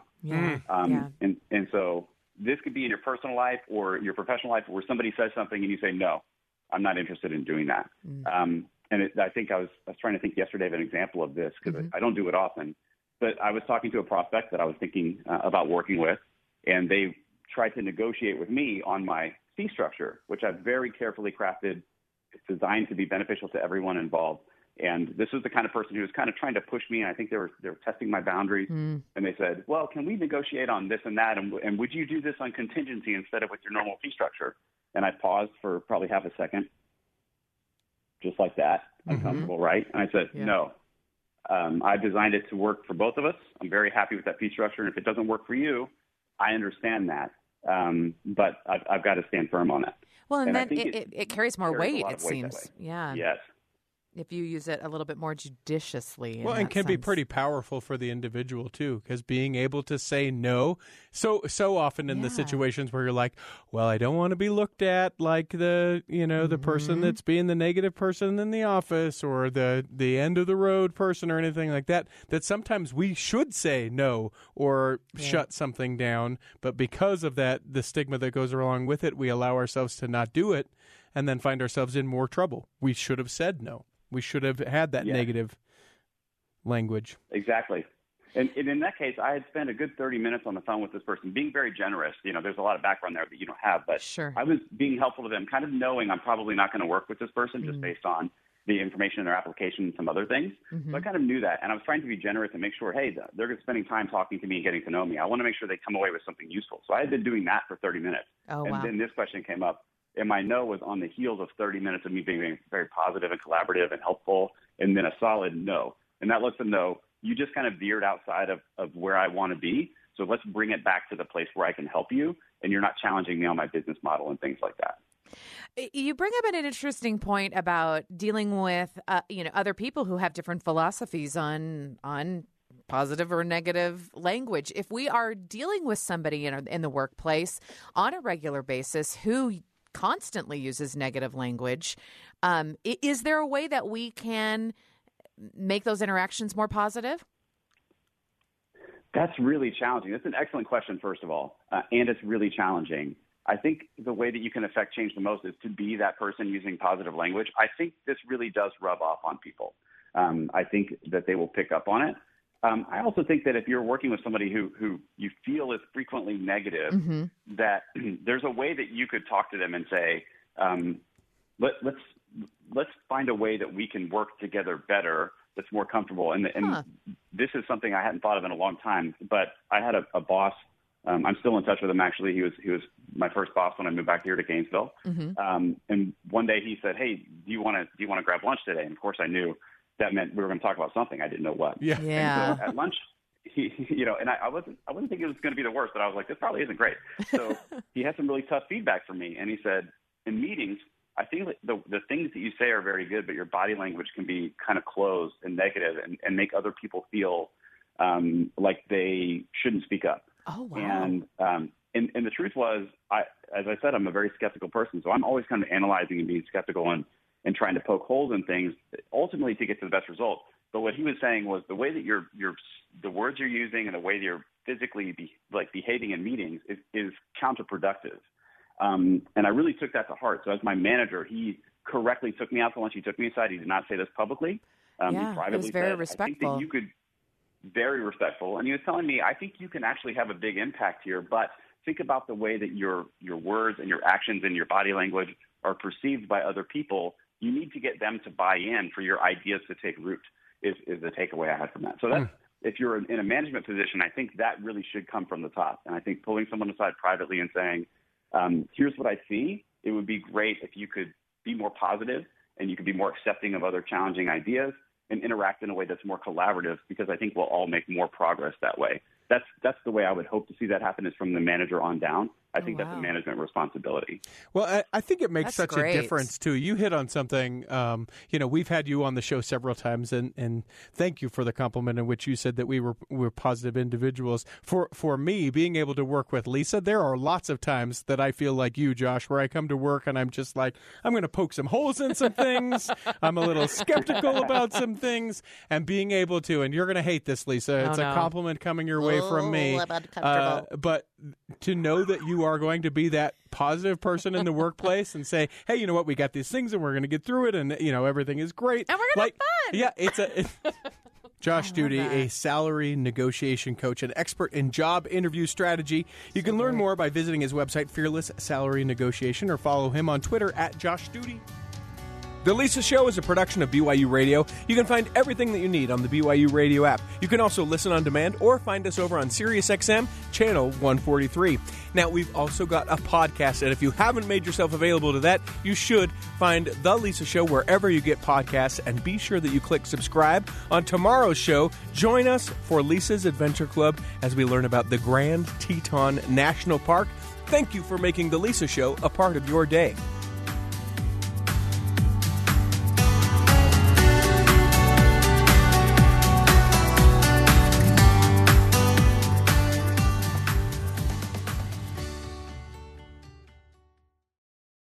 And so this could be in your personal life or your professional life where somebody says something and you say, no, I'm not interested in doing that. I think I was trying to think yesterday of an example of this because I don't do it often, but I was talking to a prospect that I was thinking about working with, and they tried to negotiate with me on my fee structure, which I've very carefully crafted. It's designed to be beneficial to everyone involved. And this was the kind of person who was kind of trying to push me, and I think they were testing my boundaries. And they said, well, can we negotiate on this and that? And would you do this on contingency instead of with your normal fee structure? And I paused for probably half a second, just like that, uncomfortable, right? And I said, no. I designed it to work for both of us. I'm very happy with that fee structure. And if it doesn't work for you, I understand that. But I've got to stand firm on it. Well, and then it carries more weight, it seems. Yeah. Yes. If you use it a little bit more judiciously. Well, and can be pretty powerful for the individual, too, because being able to say no so often in the situations where you're like, well, I don't want to be looked at like the person that's being the negative person in the office or the end of the road person or anything like that, that sometimes we should say no or shut something down. But because of that, the stigma that goes along with it, we allow ourselves to not do it and then find ourselves in more trouble. We should have said no. We should have had that negative language. Exactly. And in that case, I had spent a good 30 minutes on the phone with this person, being very generous. There's a lot of background there that you don't have, but I was being helpful to them, kind of knowing I'm probably not going to work with this person just based on the information in their application and some other things. So I kind of knew that. And I was trying to be generous and make sure, hey, they're spending time talking to me and getting to know me. I want to make sure they come away with something useful. So I had been doing that for 30 minutes. Then this question came up. And my no was on the heels of 30 minutes of me being very positive and collaborative and helpful, and then a solid no. And that lets them know you just kind of veered outside of where I want to be. So let's bring it back to the place where I can help you, and you're not challenging me on my business model and things like that. You bring up an interesting point about dealing with other people who have different philosophies on positive or negative language. If we are dealing with somebody in the workplace on a regular basis who constantly uses negative language, is there a way that we can make those interactions more positive? That's really challenging. That's an excellent question, first of all, and it's really challenging. I think the way that you can affect change the most is to be that person using positive language. I think this really does rub off on people. I think that they will pick up on it. I also think that if you're working with somebody who you feel is frequently negative, that there's a way that you could talk to them and say, let's find a way that we can work together better that's more comfortable. And this is something I hadn't thought of in a long time, but I had a boss. I'm still in touch with him, actually. He was my first boss when I moved back here to Gainesville. And one day he said, hey, do you want to grab lunch today? And of course I knew that meant we were going to talk about something. I didn't know what. Yeah. And so at lunch, he and I wasn't thinking it was going to be the worst, but I was like, this probably isn't great. So he had some really tough feedback for me. And he said, in meetings, I think the things that you say are very good, but your body language can be kind of closed and negative and make other people feel like they shouldn't speak up. Oh, wow. And the truth was, as I said, I'm a very skeptical person, so I'm always kind of analyzing and being skeptical and trying to poke holes in things, ultimately to get to the best result. But what he was saying was the way that the words you're using and the way that you're physically behaving in meetings is counterproductive. And I really took that to heart. So as my manager, he correctly took me out to lunch. He took me aside. He did not say this publicly. He privately it was very said, respectful. I think that you could, very respectful. And he was telling me, I think you can actually have a big impact here, but think about the way that your words and your actions and your body language are perceived by other people. You need to get them to buy in for your ideas to take root, is the takeaway I had from that. So that's, if you're in a management position, I think that really should come from the top. And I think pulling someone aside privately and saying, here's what I see, it would be great if you could be more positive and you could be more accepting of other challenging ideas and interact in a way that's more collaborative, because I think we'll all make more progress that way. That's the way I would hope to see that happen, is from the manager on down. I think that's a management responsibility. Well, I think it makes That's such great. a difference, too. You hit on something, we've had you on the show several times, and thank you for the compliment in which you said that we were positive individuals. For me, being able to work with Lisa, there are lots of times that I feel like you, Josh, where I come to work and I'm just like, I'm going to poke some holes in some things. I'm a little skeptical about some things, and being able to, and you're going to hate this, Lisa, it's a compliment coming your way from me. But to know that you are going to be that positive person in the workplace and say, hey, you know what, we got these things and we're going to get through it, and everything is great. And we're going to have fun. Yeah, it's Josh Duty, a salary negotiation coach, an expert in job interview strategy. You can learn more by visiting his website, Fearless Salary Negotiation, or follow him on Twitter at Josh Duty. The Lisa Show is a production of BYU Radio. You can find everything that you need on the BYU Radio app. You can also listen on demand or find us over on SiriusXM, channel 143. Now, we've also got a podcast, and if you haven't made yourself available to that, you should find The Lisa Show wherever you get podcasts, and be sure that you click subscribe. On tomorrow's show, join us for Lisa's Adventure Club as we learn about the Grand Teton National Park. Thank you for making The Lisa Show a part of your day.